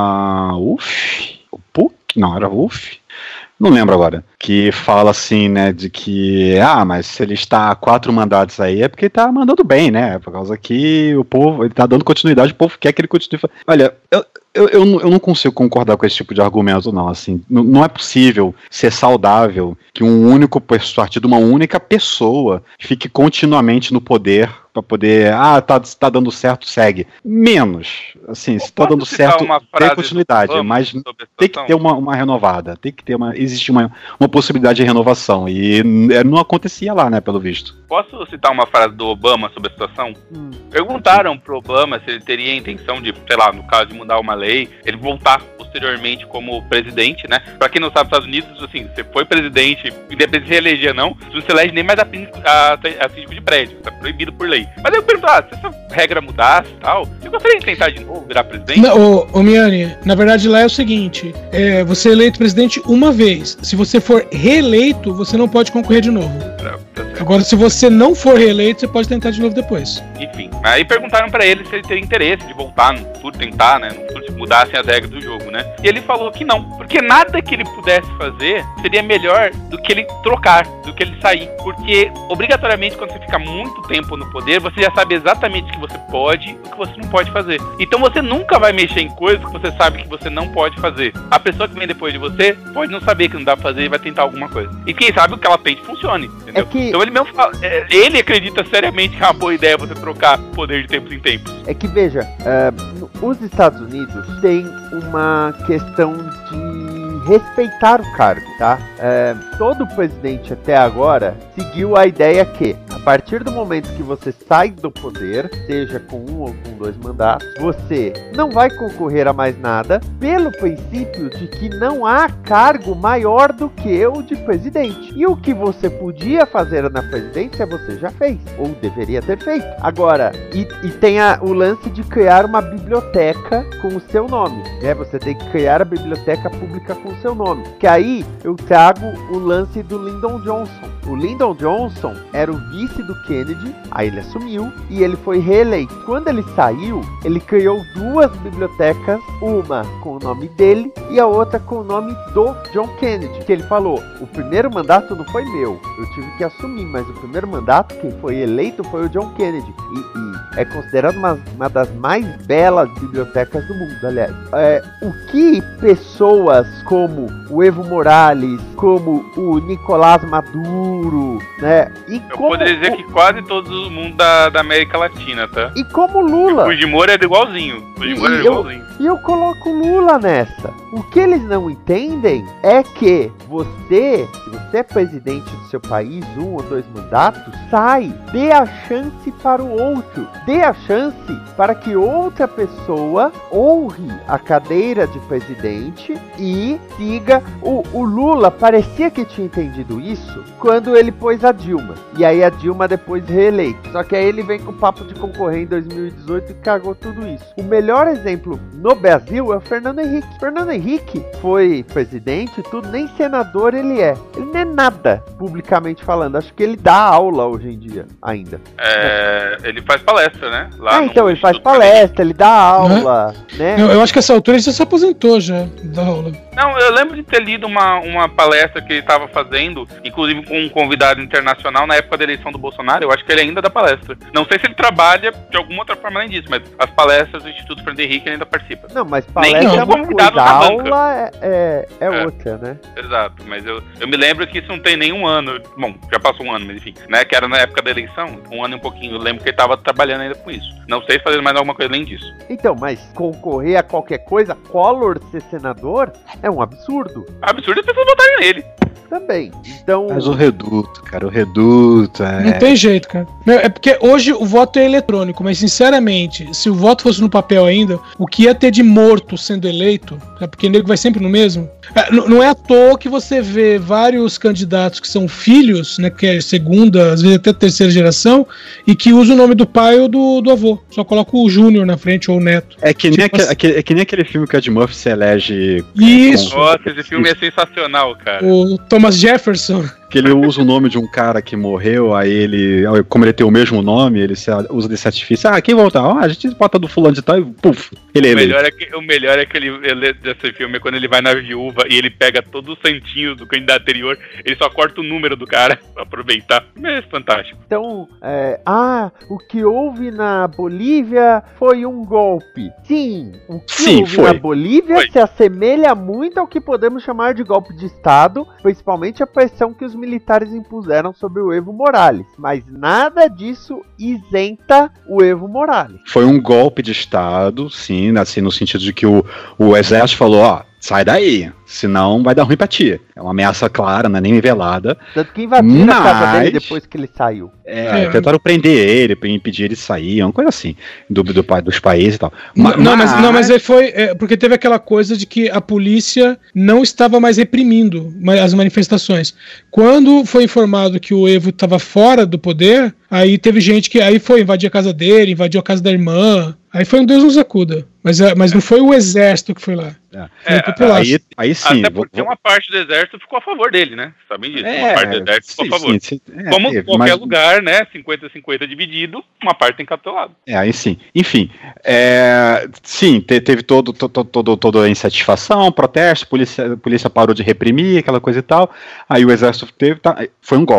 da U F, o P U C, não, era U F, não lembro agora, que fala assim, né, de que, ah, mas se ele está há quatro mandatos aí é porque ele tá mandando bem, né, por causa que o povo, ele tá dando continuidade, o povo quer que ele continue. Olha, eu, eu, eu, não- eu não consigo concordar com esse tipo de argumento, não, assim, não, não é possível ser saudável que um único partido, uma única pessoa, fique continuamente no poder para poder, ah, tá, tá dando certo, segue. Menos, assim, se tá Posso dando citar certo, uma tem frase continuidade, do Obama mas sobre a tem que situação? ter uma, uma renovada, tem que ter uma, existe uma, uma possibilidade de renovação, e é, não acontecia lá, né, pelo visto. Posso citar uma frase do Obama sobre a situação? Hum. Perguntaram pro Obama se ele teria a intenção de, sei lá, no caso de mudar uma lei, ele voltar posteriormente como presidente, né? Pra quem não sabe, nos Estados Unidos, assim, você foi presidente, independente de se eleger ou não, você não se elege nem mais a, a, a síndico de prédio, tá proibido por lei. Mas eu pergunto, ah, se essa regra mudasse e tal, você gostaria de tentar de novo virar presidente? Não, ô, ô Miane, na verdade lá é o seguinte, é, você é eleito presidente uma vez, se você for reeleito, você não pode concorrer de novo. Tá certo. Agora, se você não for reeleito, você pode tentar de novo depois. Enfim, aí perguntaram pra ele se ele teria interesse de voltar no futuro, tentar, né, no futuro, se mudassem as regras do jogo, né? E ele falou que não, porque nada que ele pudesse fazer seria melhor do que ele trocar, do que ele sair, porque obrigatoriamente quando você fica muito tempo no poder, você já sabe exatamente o que você pode e o que você não pode fazer. Então você nunca vai mexer em coisas que você sabe que você não pode fazer. A pessoa que vem depois de você pode não saber que não dá pra fazer e vai tentar alguma coisa. E quem sabe o que ela tente funcione, entendeu? É que... Então ele mesmo fala, é, ele acredita seriamente que é uma boa ideia você trocar poder de tempos em tempos. É que, veja, é, os Estados Unidos têm uma questão de respeitar o cargo, tá? É, todo presidente até agora seguiu a ideia que, a partir do momento que você sai do poder, seja com um ou com dois mandatos, você não vai concorrer a mais nada, pelo princípio de que não há cargo maior do que o de presidente. E o que você podia fazer na presidência, você já fez, ou deveria ter feito. Agora, e, e tem a, o lance de criar uma biblioteca com o seu nome, né? Você tem que criar a biblioteca pública com o seu nome. Que aí eu trago o lance do Lyndon Johnson. O Lyndon Johnson era o vice do Kennedy, aí ele assumiu e ele foi reeleito. Quando ele saiu, ele criou duas bibliotecas, uma com o nome dele e a outra com o nome do John Kennedy. Que ele falou, o primeiro mandato não foi meu, eu tive que assumir, mas o primeiro mandato, quem foi eleito foi o John Kennedy. E, e é considerado uma, uma das mais belas bibliotecas do mundo, aliás. É, o que pessoas como o Evo Morales, como o Nicolás Maduro, né? E Eu como poderia dizer o... que quase todo mundo da, da América Latina, tá? E como Lula. O Fujimori é igualzinho. O Fujimori E é eu- igualzinho. E eu coloco Lula nessa. O que eles não entendem é que você, se você é presidente do seu país, um ou dois mandatos, sai, dê a chance para o outro. Dê a chance para que outra pessoa honre a cadeira de presidente e siga. O, o Lula parecia que tinha entendido isso quando ele pôs a Dilma. E aí a Dilma depois reeleita. Só que aí ele vem com o papo de concorrer em dois mil e dezoito e cagou tudo isso. O melhor exemplo no Brasil é o Fernando Henrique. Fernando Henrique foi presidente e tudo, nem senador ele é. Ele não é nada, publicamente falando. Acho que ele dá aula hoje em dia, ainda. É, ele faz palestra, né? Lá Ah, no então, ele faz Instituto palestra, ele dá aula, né? Eu, eu acho que essa altura ele já se aposentou já da aula. Não, eu lembro de ter lido uma, uma palestra que ele estava fazendo, inclusive com um convidado internacional na época da eleição do Bolsonaro. Eu acho que ele ainda dá palestra. Não sei se ele trabalha de alguma outra forma além disso, mas as palestras do Instituto Fernando Henrique ele ainda participa. Não, mas Nem palestra é como uma convidado coisa, na a banca. aula é, é, é É. outra, né? Exato, mas eu, eu me lembro que isso não tem nenhum ano. Bom, já passou um ano, mas enfim, né? Que era na época da eleição, um ano e um pouquinho. Eu lembro que ele estava trabalhando ainda com isso. Não sei fazer mais alguma coisa além disso. Então, mas concorrer a qualquer coisa, Collor ser senador, é um absurdo Absurdo as pessoas votarem nele. também. Então, Mas o reduto, cara, o reduto é... Não tem jeito, cara. Meu, é porque hoje o voto é eletrônico, mas sinceramente, se o voto fosse no papel ainda, o que ia ter de morto sendo eleito, é porque o nego vai sempre no mesmo. É, n- não é à toa que você vê vários candidatos que são filhos, né, que é segunda, às vezes até terceira geração, e que usam o nome do pai ou do, do avô. Só coloca o Júnior na frente ou o neto. É que, nem Tipo aque- assim- aque- é que nem aquele filme que o Ed Murphy se elege. Isso. Nossa, esse filme é sensacional, cara. O Thomas Jefferson. Que ele usa o nome de um cara que morreu, aí ele, como ele tem o mesmo nome, ele se- usa desse artifício. Ah, quem voltar? Ah, a gente bota do fulano de tal e puf, ele é O eleito. melhor é, que, o melhor é que ele, ele desse filme é quando ele vai na viúva e ele pega todos os santinhos do candidato anterior, ele só corta o número do cara pra aproveitar. É fantástico. então é, ah, o que houve na Bolívia foi um golpe. Sim, o que Sim, houve foi. na Bolívia Foi. se assemelha muito ao que podemos chamar de golpe de Estado, principalmente a pressão que os militares impuseram sobre o Evo Morales. Mas nada disso isenta o Evo Morales. Foi um golpe de Estado, sim, assim, no sentido de que o, o exército falou, ó, sai daí, senão vai dar ruim pra ti. É uma ameaça clara, não é nem velada. Tanto que invadiram a casa Mas- dele depois que ele saiu. É, É. tentaram prender ele, pra impedir ele de sair, uma coisa assim, do, do, pa- dos países e tal. Ma- não, mas, não, mas aí foi. É, porque teve aquela coisa de que a polícia não estava mais reprimindo ma- as manifestações. Quando foi informado que o Evo estava fora do poder, aí teve gente que aí foi invadir a casa dele, invadiu a casa da irmã. Aí foi um Deus nos acuda. Mas, é, mas não foi o exército que foi lá. É. Foi a É, população. Aí, aí sim. Até vou- porque vou- uma parte do exército ficou a favor dele, né? Sabem disso? É, uma parte do exército ficou sim, a favor. sim, sim, é, Como teve, qualquer mas- lugar, né? cinquenta a cinquenta dividido, uma parte tem que ficar do seu lado. É, aí sim. Enfim, é, sim, te- teve todo, todo, todo, toda a insatisfação, protesto, polícia, polícia parou de reprimir, aquela coisa e tal. Aí o exército teve, tá, foi um golpe,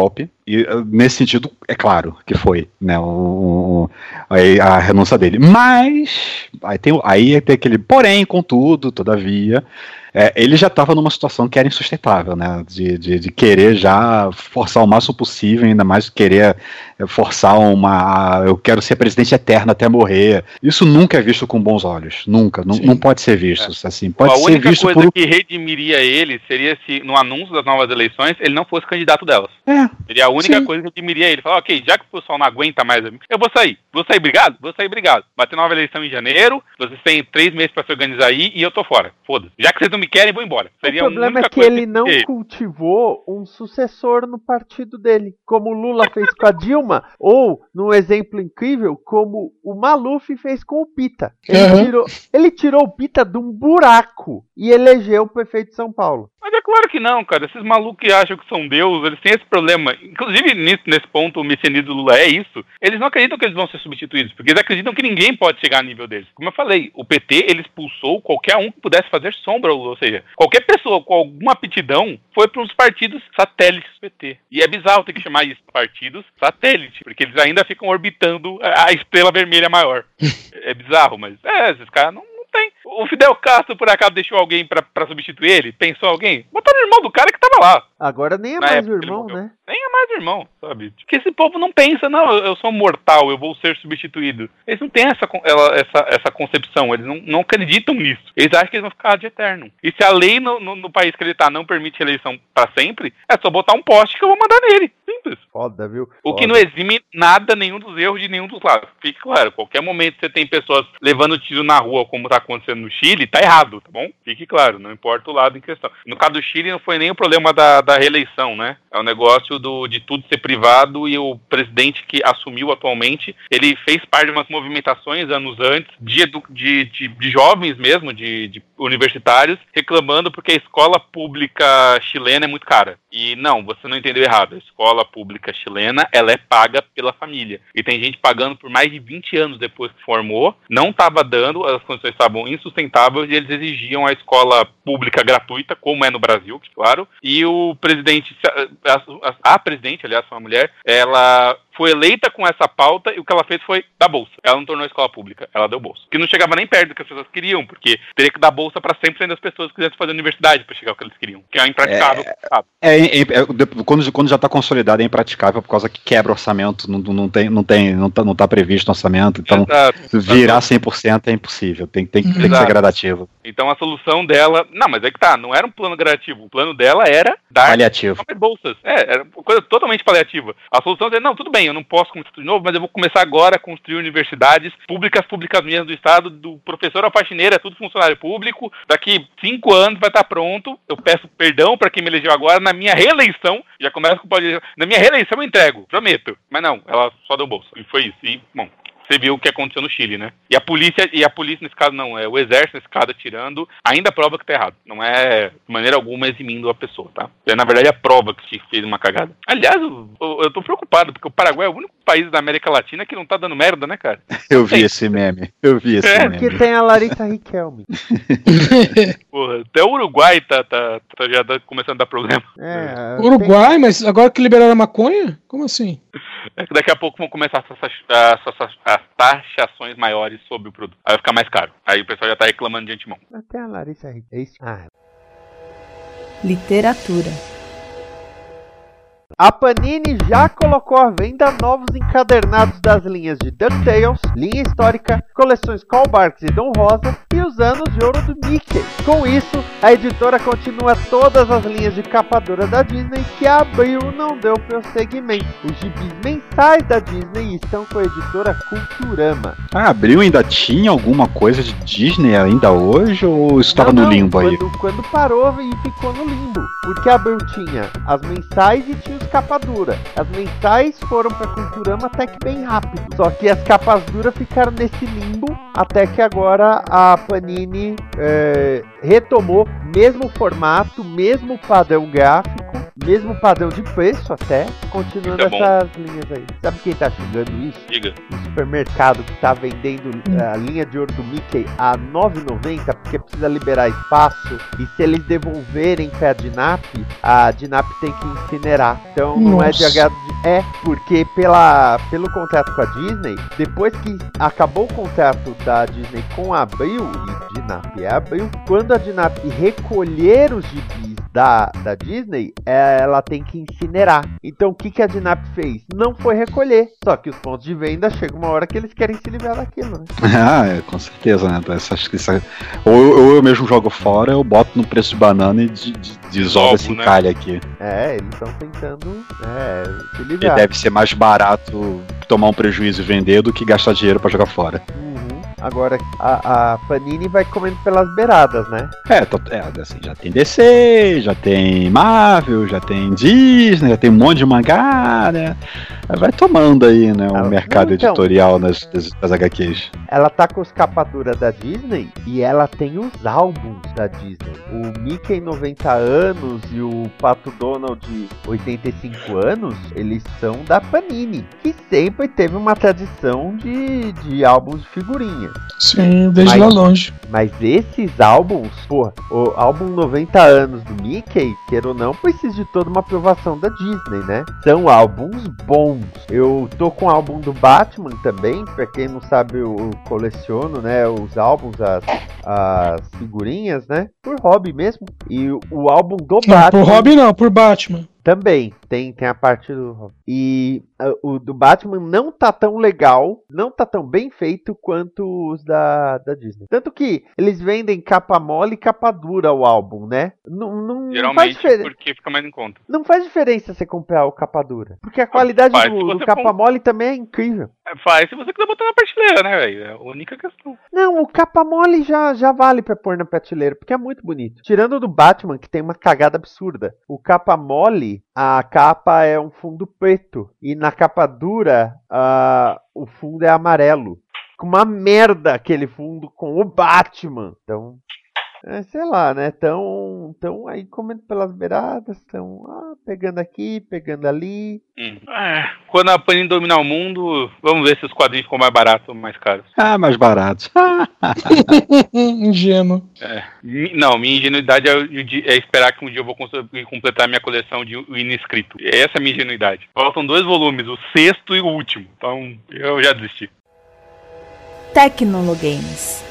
E nesse sentido, é claro que foi, né, o, o, a, a renúncia dele. Mas, aí tem, aí tem aquele porém, contudo, todavia, é, ele já estava numa situação que era insustentável, né, de, de, de querer já forçar o máximo possível, ainda mais querer forçar uma, eu quero ser presidente eterno até morrer. Isso nunca é visto com bons olhos, nunca, não, não pode ser visto, é. assim, pode a ser única visto coisa por... que redimiria ele seria se, no anúncio das novas eleições, ele não fosse candidato delas. É. Seria a única Sim. coisa que redimiria ele. Falar, ok, já que o pessoal não aguenta mais, eu vou sair. Vou sair, obrigado? Vou sair, obrigado. Vai ter nova eleição em janeiro, vocês têm três meses pra se organizar aí e eu tô fora. Foda-se. Já que vocês não me querem, vou embora. Seria o problema é que ele não cultivou um sucessor no partido dele, como o Lula fez com a Dilma, ou, num exemplo incrível, como o Maluf fez com o Pita. Ele, uhum. tirou, ele tirou o Pita de um buraco e elegeu o prefeito de São Paulo. Mas é claro que não, cara. Esses malucos que acham que são Deus, eles têm esse problema. Inclusive, nesse, nesse ponto, o messianismo do Lula é isso. Eles não acreditam que eles vão ser substituídos, porque eles acreditam que ninguém pode chegar a nível deles. Como eu falei, o P T, ele expulsou qualquer um que pudesse fazer sombra ao Lula. Ou seja, qualquer pessoa com alguma aptidão foi para uns partidos satélites do P T. E é bizarro ter que chamar isso de partidos satélite, porque eles ainda ficam orbitando a estrela vermelha maior. É bizarro, mas é, esses caras não tem. O Fidel Castro, por acaso, deixou alguém pra, pra substituir ele? Pensou alguém? Botou no irmão do cara que tava lá. Agora nem é mais o irmão, né? Nem é mais o irmão, sabe? Porque esse povo não pensa, não, eu sou mortal, eu vou ser substituído. Eles não têm essa, essa, essa concepção, eles não, não acreditam nisso. Eles acham que eles vão ficar de eterno. E se a lei no, no, no país que ele tá não permite reeleição pra sempre, é só botar um poste que eu vou mandar nele. Simples. Foda, viu? Foda. O que não exime nada, nenhum dos erros de nenhum dos lados. Fique claro, qualquer momento você tem pessoas levando tiro na rua, como tá acontecendo no Chile, tá errado, tá bom? Fique claro, não importa o lado em questão. No caso do Chile, não foi nem o problema da, da reeleição, né? É o negócio do, de tudo ser privado e o presidente que assumiu atualmente, ele fez parte de umas movimentações anos antes, de, de, de, de jovens mesmo, de, de universitários, reclamando porque a escola pública chilena é muito cara. E não, você não entendeu errado. A escola pública chilena, ela é paga pela família. E tem gente pagando por mais de vinte anos depois que formou, não estava dando, as condições estavam insustentáveis e eles exigiam a escola pública gratuita, como é no Brasil, claro. E o presidente, a, a, a presidente, aliás, uma mulher, ela foi eleita com essa pauta e o que ela fez foi dar bolsa. Ela não tornou a escola pública, ela deu bolsa. Que não chegava nem perto do que as pessoas queriam, porque teria que dar bolsa para cem por cento das pessoas que quisessem fazer universidade para chegar ao que eles queriam. Que é impraticável. É, sabe? É, é, é, quando, quando já está consolidado é impraticável por causa que quebra o orçamento, não, não, tem, não, tem, não, tá, não tá previsto no orçamento, então exato, virar cem por cento é impossível, tem, tem, tem que ser gradativo. Então a solução dela, não, mas é que tá, não era um plano gradativo, o plano dela era dar paliativo. bolsas. É, era uma coisa totalmente paliativa. A solução é, não, tudo bem, eu não posso começar de novo, mas eu vou começar agora a construir universidades públicas, públicas mesmo do estado, do professor ao faxineiro, é tudo funcionário público, daqui cinco anos vai estar pronto, eu peço perdão para quem me elegeu agora, na minha reeleição, já começa com o pode na minha reeleição eu entrego, prometo. Mas não, ela só deu bolsa, e foi isso, e, bom, você viu o que aconteceu no Chile, né? E a polícia, e a polícia nesse caso não, é o exército nesse caso atirando, ainda prova que tá errado. Não é de maneira alguma eximindo a pessoa, tá? É, na verdade, a prova que fez uma cagada. Aliás, eu, eu tô preocupado, porque o Paraguai é o único país da América Latina que não tá dando merda, né, cara? Eu vi esse meme. Eu vi esse é, meme. Porque tem a Larissa Riquelme. Porra, até o Uruguai tá, tá, tá já tá começando a dar problema. É, Uruguai? Tem... Mas agora que liberaram a maconha? Como assim? É que daqui a pouco vão começar as taxações maiores sobre o produto. Aí vai ficar mais caro. Aí o pessoal já tá reclamando de antemão. Até a Larissa Riquelme. Ah. Literatura. A Panini já colocou à venda novos encadernados das linhas de DuckTales, linha histórica, coleções Karl Barks e Dom Rosa e os anos de ouro do Mickey. Com isso, a editora continua todas as linhas de capa dura da Disney que a Abril não deu prosseguimento. Os gibis mensais da Disney estão com a editora Culturama. A Abril ainda tinha alguma coisa de Disney ainda hoje ou estava no limbo aí? Quando, quando parou e ficou no limbo. Porque a Abril tinha as mensais e tinha os capa dura. As mensais foram pra Culturama até que bem rápido. Só que as capas duras ficaram nesse limbo até que agora a Panini é, retomou mesmo formato, mesmo padrão gráfico Mesmo padrão de preço até, continuando Isso é essas linhas aí. Sabe quem tá xingando isso? Diga. O supermercado que tá vendendo a linha de ouro do Mickey a nove reais e noventa centavos porque precisa liberar espaço. E se eles devolverem pra D N A P, a D N A P tem que incinerar. Então não Nossa. é de agrado de... É, porque pela, pelo contrato com a Disney, depois que acabou o contrato da Disney com a Abril, e D N A P é Abril, quando a D N A P recolher os gibis da, da Disney, ela tem que incinerar. Então o que, que a D N A P fez? Não foi recolher. Só que os pontos de venda chegam uma hora que eles querem se livrar daquilo, né? Ah, é, com certeza, né? Acho que isso é... ou, eu, ou eu mesmo jogo fora, eu boto no preço de banana e de, de, dissolve esse né? encalhe aqui. É, eles estão tentando é, se E livrar. deve ser mais barato tomar um prejuízo e vender do que gastar dinheiro pra jogar fora. Uhum. Agora a, a Panini vai comendo pelas beiradas, né? É, tô, é, assim, já tem D C, já tem Marvel, já tem Disney, já tem um monte de mangá, né? Vai tomando aí, né, o Ah, mercado então. editorial das, das, das agá quês. Ela tá com os capaduras da Disney e ela tem os álbuns da Disney. O Mickey noventa anos e o Pato Donald oitenta e cinco anos, eles são da Panini, que sempre teve uma tradição de, de álbuns de figurinha. Sim, desde Mas- lá longe. Mas esses álbuns, porra, o álbum noventa anos do Mickey, queira ou não, precisa de toda uma aprovação da Disney, né? São álbuns bons. Eu tô com o álbum do Batman também, pra quem não sabe, eu eu coleciono, né, os álbuns, as, as figurinhas, né? Por hobby mesmo. E o, o álbum do Não, Batman... por Robin não, por Batman. Também, tem, tem a parte do... E uh, o do Batman não tá tão legal, não tá tão bem feito quanto os da, da Disney. Tanto que eles vendem capa mole e capa dura o álbum, né? Não, não, não, faz, Geralmente diferença, porque fica mais em conta. não faz diferença você comprar o capa dura. Porque a qualidade Faz se do, do você capa for- mole também é incrível. É, faz se você quiser botar na prateleira, né, velho? É a única questão. Não, o capa mole já, já vale pra pôr na prateleira, porque é muito bonito. Tirando o do Batman, que tem uma cagada absurda. O capa mole, a capa é um fundo preto. E na capa dura, ah, o fundo é amarelo. Com uma merda aquele fundo com o Batman. Então, é, sei lá, né? Tão, tão aí comendo pelas beiradas, tão ah, pegando aqui, pegando ali. Hum. É, quando a Panini dominar o mundo, vamos ver se os quadrinhos ficam mais baratos ou mais caros. Ah, mais barato. Ingênuo. É. Mi- Não, minha ingenuidade é, de- é esperar que um dia eu vou conseguir completar minha coleção de O Inescrito. Essa é a minha ingenuidade. Faltam dois volumes, o sexto e o último. Então, eu já desisti. Tecnologames.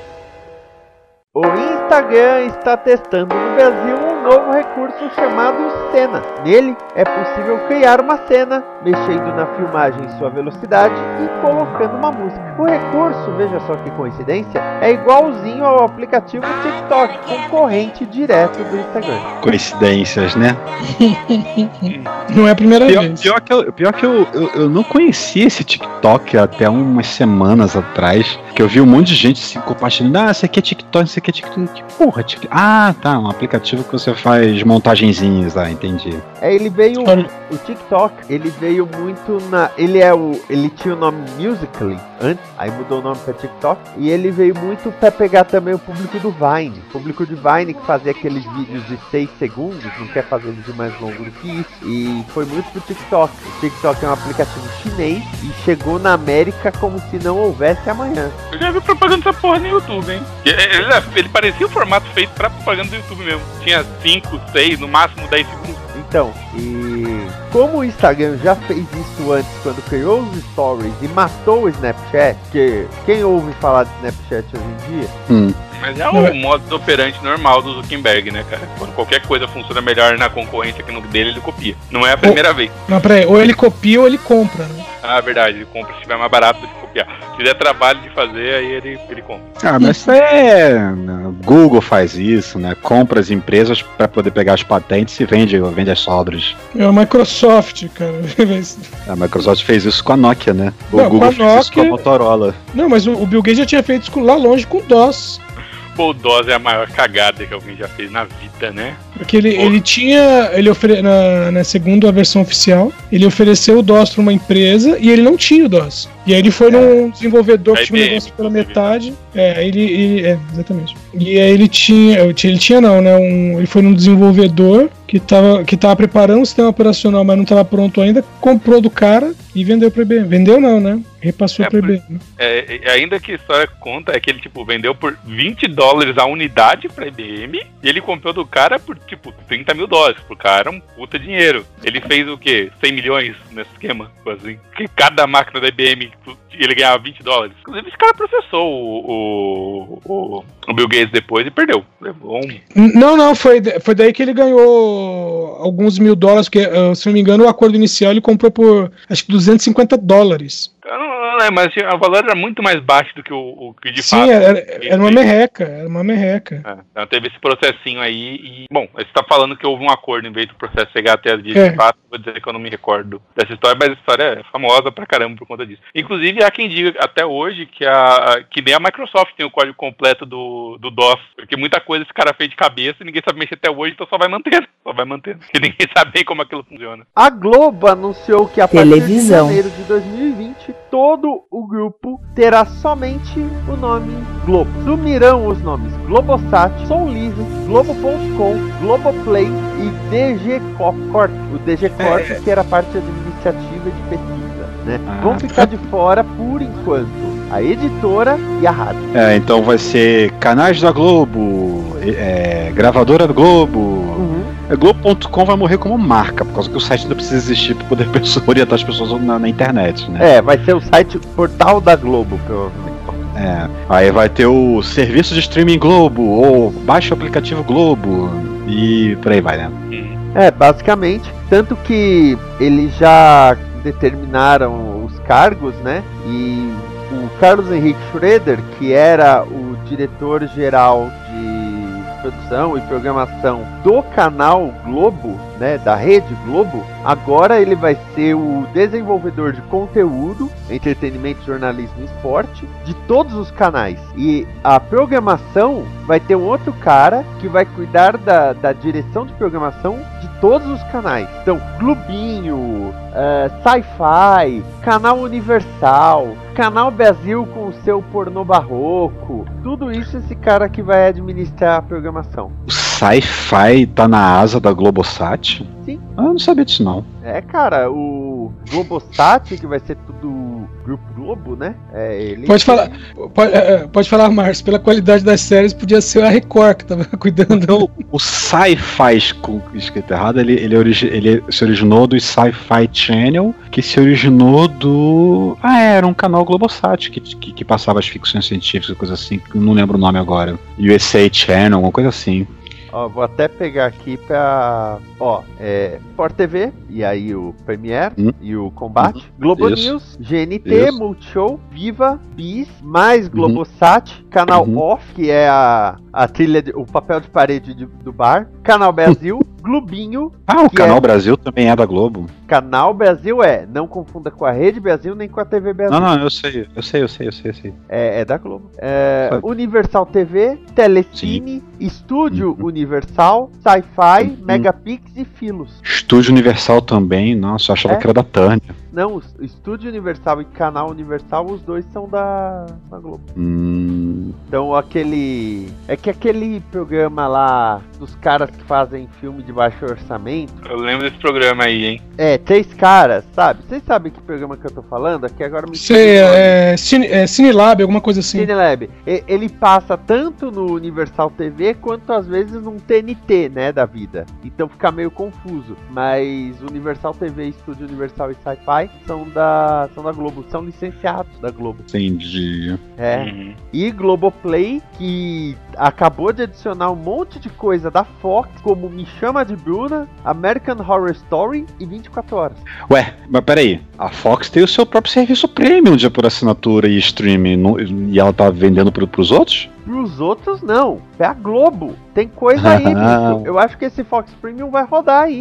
O Instagram está testando no Brasil um novo recurso chamado Cena. Nele é possível criar uma cena, mexendo na filmagem em sua velocidade e colocando uma música. O recurso, veja só que coincidência, é igualzinho ao aplicativo TikTok, concorrente direto do Instagram. Coincidências, né? Não é a primeira Pior, vez. pior que, eu, pior que eu, eu, eu não conhecia esse TikTok até umas semanas atrás. Que eu vi um monte de gente se compartilhando. Ah, isso aqui é TikTok, isso aqui é TikTok. Que porra, TikTok. Ah, tá. Um aplicativo que você faz montagenzinhas lá, entendi. É, ele veio, Olha, o TikTok, ele veio muito na, ele é o, ele tinha o nome Musical.ly antes, aí mudou o nome pra TikTok, e ele veio muito pra pegar também o público do Vine, o público de Vine que fazia aqueles vídeos de seis segundos, não quer fazer vídeo mais longo do que isso, e foi muito pro TikTok. O TikTok é um aplicativo chinês e chegou na América como se não houvesse amanhã. Eu já vi propaganda dessa porra no YouTube, hein? Ele, ele parecia o formato feito pra propaganda do YouTube mesmo. Tinha cinco, seis, no máximo dez segundos. Então, e como o Instagram já fez isso antes quando criou os stories e matou o Snapchat, que quem ouve falar de Snapchat hoje em dia, Hum. Mas é o modo operante normal do Zuckerberg, né, cara? Quando qualquer coisa funciona melhor na concorrência que no dele, ele copia. Não é a primeira vez. não, peraí, ou ele copia ou ele compra, né? Ah, verdade, ele compra se tiver mais barato do que copiar. Se der trabalho de fazer, aí ele, ele compra. Ah, mas isso é. Google faz isso, né? Compra as empresas pra poder pegar as patentes e vende, vende as sobras. É a Microsoft, cara. A Microsoft fez isso com a Nokia, né? O Não, Google com a fez isso com a Nokia- Motorola. Não, mas o, o Bill Gates já tinha feito isso com- lá longe com o DOS. Pô, o DOS é a maior cagada que alguém já fez na vida, né? Porque ele, Pô. ele tinha. Ele ofere, na, na segunda versão oficial, ele ofereceu o DOS para uma empresa e ele não tinha o DOS. E aí ele foi num desenvolvedor que I tinha um B M, negócio pela inclusive. metade. É, ele, ele. É, exatamente. E aí ele tinha. Ele tinha não, né? Um, ele foi num desenvolvedor que tava, que tava preparando o sistema operacional, mas não tava pronto ainda, comprou do cara e vendeu pra I B M. Vendeu não, né? Repassou É, pra por- I B M. É, é, ainda que a história conta é que ele, tipo, vendeu por vinte dólares a unidade pra I B M e ele comprou do cara por, tipo, trinta mil dólares. Pro cara, um puta dinheiro. Ele fez o quê? cem milhões nesse esquema? Assim. Porque cada máquina da I B M ele ganhava vinte dólares. Inclusive, esse cara processou o, o, o, o Bill Gates depois e perdeu. Levou um... Não, não, foi, foi daí que ele ganhou alguns mil dólares, porque, uh, se não me engano, o acordo inicial ele comprou por, acho que duzentos e cinquenta dólares. Eu não, não lembro, mas assim, o valor era muito mais baixo do que o, o que de Sim, fato... era, ele era uma fez. merreca, era uma merreca. É, então teve esse processinho aí e... Bom, você tá falando que houve um acordo em vez do processo chegar até as dias É. de fato, vou dizer que eu não me recordo dessa história, mas a história é famosa pra caramba por conta disso. Inclusive, há quem diga até hoje que, a, que nem a Microsoft tem o código completo do, do DOS, porque muita coisa esse cara fez de cabeça e ninguém sabe mexer até hoje, então só vai mantendo, só vai mantendo, porque ninguém sabe bem como aquilo funciona. A Globo anunciou que a partir Televisão. de janeiro de dois mil e vinte, todo o grupo terá somente o nome Globo. Sumirão os nomes Globosat, Soulize, Globo ponto com, Globoplay e D G Corp, o D G Corp que era parte administrativa de pesquisa, né? Ah. Vão ficar de fora por enquanto a editora e a rádio. É, então vai ser canais da Globo, é, gravadora da Globo. Uhum. É, Globo ponto com vai morrer como marca, por causa que o site ainda precisa existir para poder pessoa- orientar as pessoas na, na internet, né? É, vai ser o site portal da Globo, provavelmente. É. Aí vai ter o serviço de streaming Globo, ou baixa o aplicativo Globo, e por aí vai, né? É, basicamente, tanto que eles já determinaram os cargos, né? E o Carlos Henrique Schroeder, que era o diretor-geral de produção e programação do canal Globo, né, da Rede Globo, agora ele vai ser o desenvolvedor de conteúdo, entretenimento, jornalismo e esporte de todos os canais. E a programação vai ter um outro cara que vai cuidar da, da direção de programação de todos os canais. Então, Globinho, eh, Sci-Fi, Canal Universal, Canal Brasil com o seu pornô barroco, tudo isso esse cara que vai administrar a programação. O Sci-Fi tá na asa da Globosat? Sim. Ah, eu não sabia disso não. É, cara, o Globosat, que vai ser tudo Grupo Globo, né? É, ele Pode falar, pode, é, pode falar, Márcio, pela qualidade das séries, podia ser a Record que tava cuidando. Então, o Sci-Fi, com escrito errado, ele, ele, origi ele se originou do Sci-Fi Channel, que se originou do... Ah, é, era um canal Globosat, que, que, que passava as ficções científicas, coisa assim, que eu não lembro o nome agora. U S A Channel, alguma coisa assim. Ó, vou até pegar aqui pra... Ó, é... Sport T V, e aí o Premiere, Hum. e o Combate, Globo Isso. News, G N T, Isso. Multishow, Viva, Bis, mais Globosat, Canal Uhum. Off, que é a, a trilha, de, o papel de parede de- do bar, Canal Brasil, Globinho, Ah, o Que Canal é? Brasil também é da Globo. Canal Brasil é, não confunda com a Rede Brasil nem com a T V Brasil. Não, não, eu sei, eu sei, eu sei, eu sei, eu sei. É, é da Globo. É, Sabe. Universal T V, Telecine, Estúdio Uhum. Universal, Sci-Fi, Uhum. Megapix e Filos. Estúdio Universal também, nossa, eu achava É? que era da Turner. Não, o Estúdio Universal e Canal Universal, os dois são da, da Globo. Hum, Então aquele... É que aquele programa lá dos caras que fazem filme de baixo orçamento, Eu lembro desse programa aí, hein? é, três caras, sabe? Vocês sabem que programa que eu tô falando? Aqui agora me Sei, é, Cine, é Cinelab, alguma coisa assim. Cinelab. E- Ele passa tanto no Universal T V quanto às vezes num T N T, né, da vida. Então fica meio confuso. Mas Universal T V, Estúdio Universal e Sci-Fi são da, são da Globo, são licenciados da Globo. entendi. É. Uhum. E Globoplay, que acabou de adicionar um monte de coisa da Fox, como Me Chama de Bruna, American Horror Story e vinte e quatro horas. Ué, mas peraí, a Fox tem o seu próprio serviço premium de por assinatura e streaming, não- e ela tá vendendo pro, pros outros? Pros outros, não. É a Globo. Tem coisa aí, bicho. Eu acho que esse Fox Premium vai rodar aí.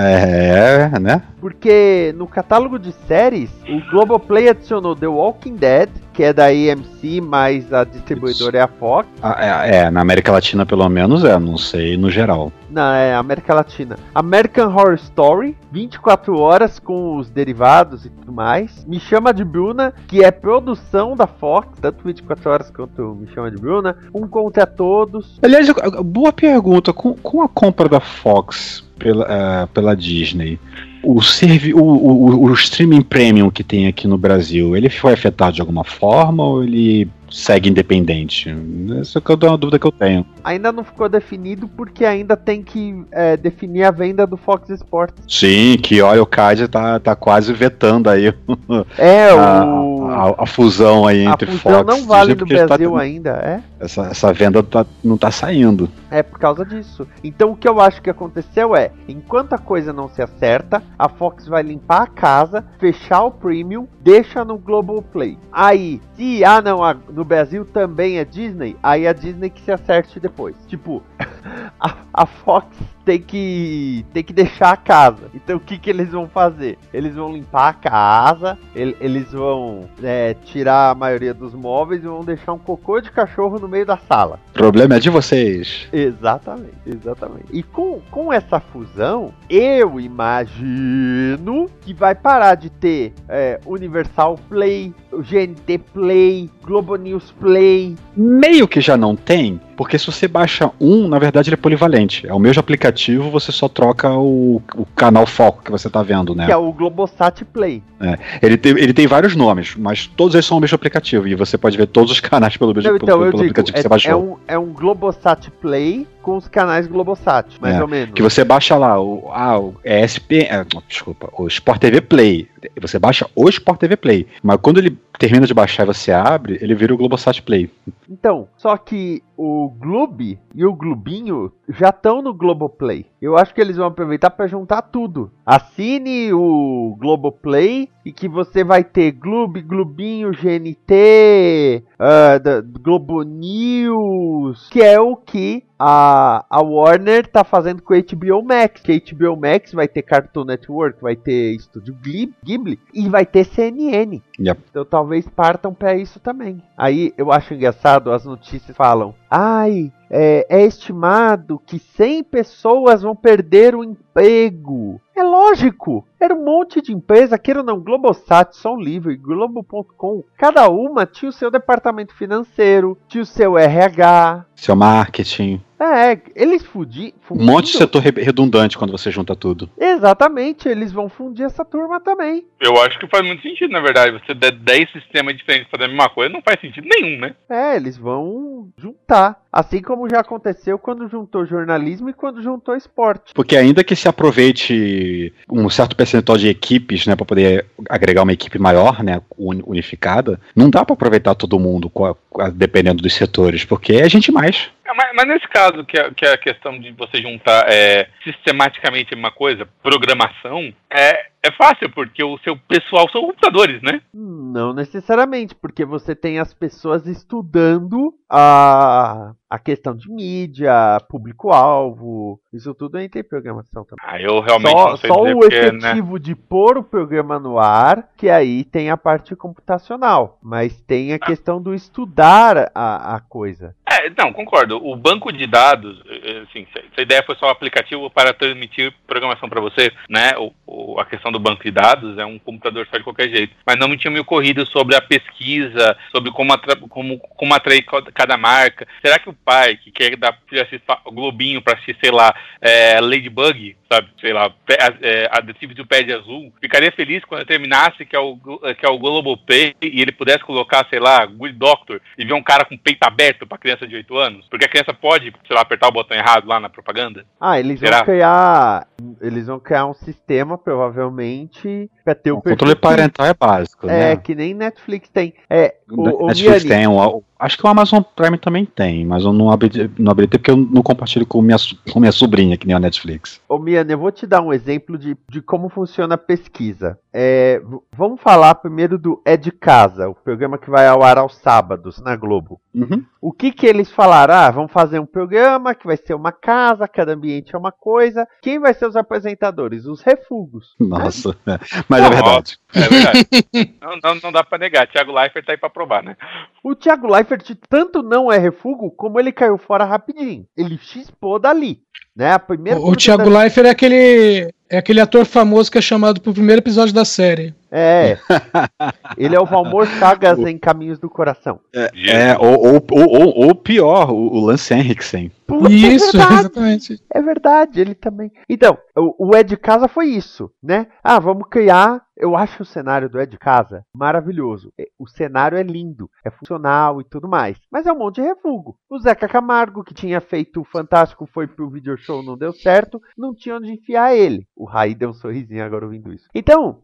É, né? Porque no catálogo de séries, o Globoplay adicionou The Walking Dead, que é da A M C, mas a distribuidora é a Fox. Ah, é, é, na América Latina pelo menos é, não sei no geral. Não, é América Latina. American Horror Story, vinte e quatro horas com os derivados e tudo mais. Me Chama de Bruna, que é produção da Fox, tanto vinte e quatro horas quanto Me Chama de Bruna. Um Contra Todos. Aliás, boa pergunta, com, com a compra da Fox pela, uh, pela Disney, o, servi o, o, o streaming premium que tem aqui no Brasil, ele foi afetado de alguma forma ou ele segue independente? Essa é uma dúvida que eu tenho. Ainda não ficou definido porque ainda tem que é, definir a venda do Fox Sports. Sim, que olha, o C A D tá, tá quase vetando aí é, a, o... a, a fusão aí a entre fusão Fox não vale no Brasil tá, ainda, é? Essa, essa venda tá, não tá saindo. É por causa disso. Então o que eu acho que aconteceu é, enquanto a coisa não se acerta, a Fox vai limpar a casa, fechar o Premium, deixa no Globoplay. Aí, se, ah não, a, no Brasil também é Disney, aí a Disney que se acerte depois. Tipo, a, a Fox tem que, tem que deixar a casa. Então o que, que eles vão fazer? Eles vão limpar a casa, ele, eles vão é, tirar a maioria dos móveis e vão deixar um cocô de cachorro no meio da sala. O problema é de vocês. Exatamente, exatamente. E com, com essa fusão, eu imagino que vai parar de ter é, Universal Play, G N T Play, Globo News Play. Meio que já não tem, porque se você baixa um, na verdade ele é polivalente. É o mesmo aplicativo, você só troca o, o canal foco que você tá vendo, né? Que é o Globosat Play. É. Ele, tem, ele tem vários nomes, mas todos eles são o mesmo aplicativo. E você pode ver todos os canais pelo mesmo não, então, pelo, eu pelo digo, aplicativo é, que você baixou. É um, é um Globosat Play com os canais Globosat, mais é, ou menos. Que você baixa lá, o, ah, o E S P N, é, desculpa, o Sport T V Play. Você baixa o Sport T V Play. Mas quando ele termina de baixar e você abre, ele vira o Globosat Play. Então, só que o Gloob e o Globinho já estão no Globoplay. Eu acho que eles vão aproveitar para juntar tudo. Assine o Globoplay e que você vai ter Gloob, Globinho, G N T, uh, da, Globo News, que é o que a, a Warner tá fazendo com o H B O Max. Que H B O Max vai ter Cartoon Network, vai ter Estúdio Ghibli e vai ter C N N. Yep. Então talvez partam para isso também. Aí eu acho engraçado, as notícias falam: ai, é, é estimado que cem pessoas vão perder o emprego. É lógico, era um monte de empresa, queira ou não, Globosat, Som Livre, Globo ponto com, cada uma tinha o seu departamento financeiro, tinha o seu R H, seu marketing. É, eles fundiram. Um monte de setor redundante quando você junta tudo. Exatamente, eles vão fundir essa turma também. Eu acho que faz muito sentido, na verdade. Você der dez sistemas diferentes para a mesma coisa, não faz sentido nenhum, né? É, eles vão juntar. Assim como já aconteceu quando juntou jornalismo e quando juntou esporte. Porque ainda que se aproveite um certo percentual de equipes, né, para poder agregar uma equipe maior, né, unificada, não dá para aproveitar todo mundo, dependendo dos setores, porque é gente mais. É, mas, mas nesse caso, que é, que é a questão de você juntar é, sistematicamente uma coisa, programação, é, é fácil, porque o seu pessoal são computadores, né? Não necessariamente, porque você tem as pessoas estudando a, a questão de mídia, público-alvo, isso tudo entra em programação também. Ah, eu realmente só, não sei só dizer o porque, efetivo né? de pôr o programa no ar, que aí tem a parte computacional, mas tem a ah. questão do estudar a, a coisa. É, não, concordo. O banco de dados, assim, se a ideia foi só um aplicativo para transmitir programação para você, né? O, o, a questão do banco de dados é um computador só de qualquer jeito. Mas não me tinha me ocorrido sobre a pesquisa, sobre como, atra, como, como atrair cada marca. Será que o pai que quer dar o Globinho para assistir, sei lá, é, Ladybug, sabe, sei lá, é, a Detetive do Pé de Azul, ficaria feliz quando terminasse que é o, que é o Globoplay e ele pudesse colocar, sei lá, Good Doctor e ver um cara com peito aberto para criança de oito anos? Porque a criança pode, sei lá, apertar o botão errado lá na propaganda? Ah, eles Será? vão criar eles vão criar um sistema, provavelmente, para ter o, o controle parental é básico, é, né? que nem Netflix tem. É, o, o Netflix Miani, tem, um, acho que o Amazon Prime também tem, mas eu não abri, não abri porque eu não compartilho com minha, com minha sobrinha, que nem a Netflix. Ô Miane, eu vou te dar um exemplo de, de como funciona a pesquisa. É, vamos falar primeiro do É de Casa, o programa que vai ao ar aos sábados na Globo. Uhum. O que que eles falaram? Ah, vamos fazer um programa que vai ser uma casa, cada ambiente é uma coisa. Quem vai ser os apresentadores? Os refugos. refugos. Nossa, é. Mas é verdade. É verdade. não, não, não dá pra negar. Thiago Leifert tá aí pra provar, né? O Thiago Leifert tanto não é refugo, como ele caiu fora rapidinho. Ele chispou dali. Né? A primeira O, o Thiago da... Leifert é aquele, é aquele ator famoso que é chamado pro primeiro episódio da série. É. Ele é o Valmor Chagas em Caminhos do Coração. É, é ou, ou, ou, ou pior, o, o Lance Henriksen. Puta, isso, é verdade, exatamente. É verdade, ele também. Então, o, o Ed Casa foi isso, né? Ah, vamos criar. Eu acho o cenário do Ed Casa maravilhoso. O cenário é lindo, é funcional e tudo mais. Mas é um monte de refugo. O Zeca Camargo, que tinha feito o Fantástico, foi pro video show, não deu certo, não tinha onde enfiar ele. O Raí deu um sorrisinho agora ouvindo isso. Então,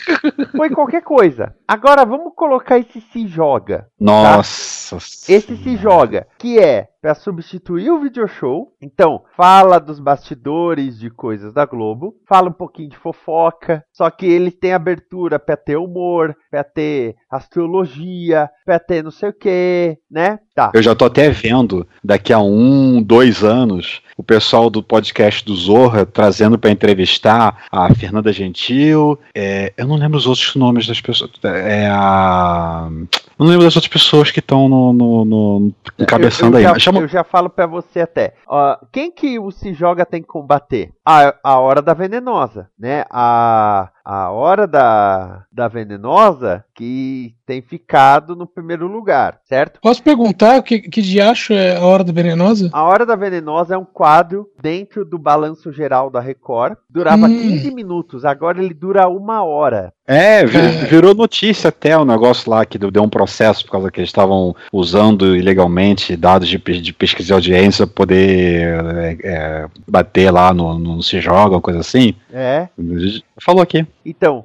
foi qualquer coisa. Agora vamos colocar esse Se Joga. Nossa. Tá? Esse Se Joga, que é para substituir o video show. Então, fala dos bastidores de coisas da Globo, fala um pouquinho de fofoca, só que eles têm abertura para ter humor, para ter astrologia, para ter não sei o que, né? Tá. Eu já tô até vendo, daqui a um, dois anos, o pessoal do podcast do Zorra trazendo para entrevistar a Fernanda Gentil, é, eu não lembro os outros nomes das pessoas, é a... não lembro das outras pessoas que estão no, no, no encabeçando eu, eu aí. Já, Chama... Eu já falo para você até. Uh, quem que o Se Joga tem que combater? A, a Hora da Venenosa, né? A... A Hora da, da Venenosa que tem ficado no primeiro lugar, certo? Posso perguntar o que, que diacho é a Hora da Venenosa? A Hora da Venenosa é um quadro dentro do Balanço Geral da Record. Durava hum. quinze minutos, agora ele dura uma hora. É, virou notícia até o negócio lá que deu um processo por causa que eles estavam usando ilegalmente dados de, de pesquisa de audiência para poder é, é, bater lá no, no Se Joga, uma coisa assim. É. Falou aqui. Então,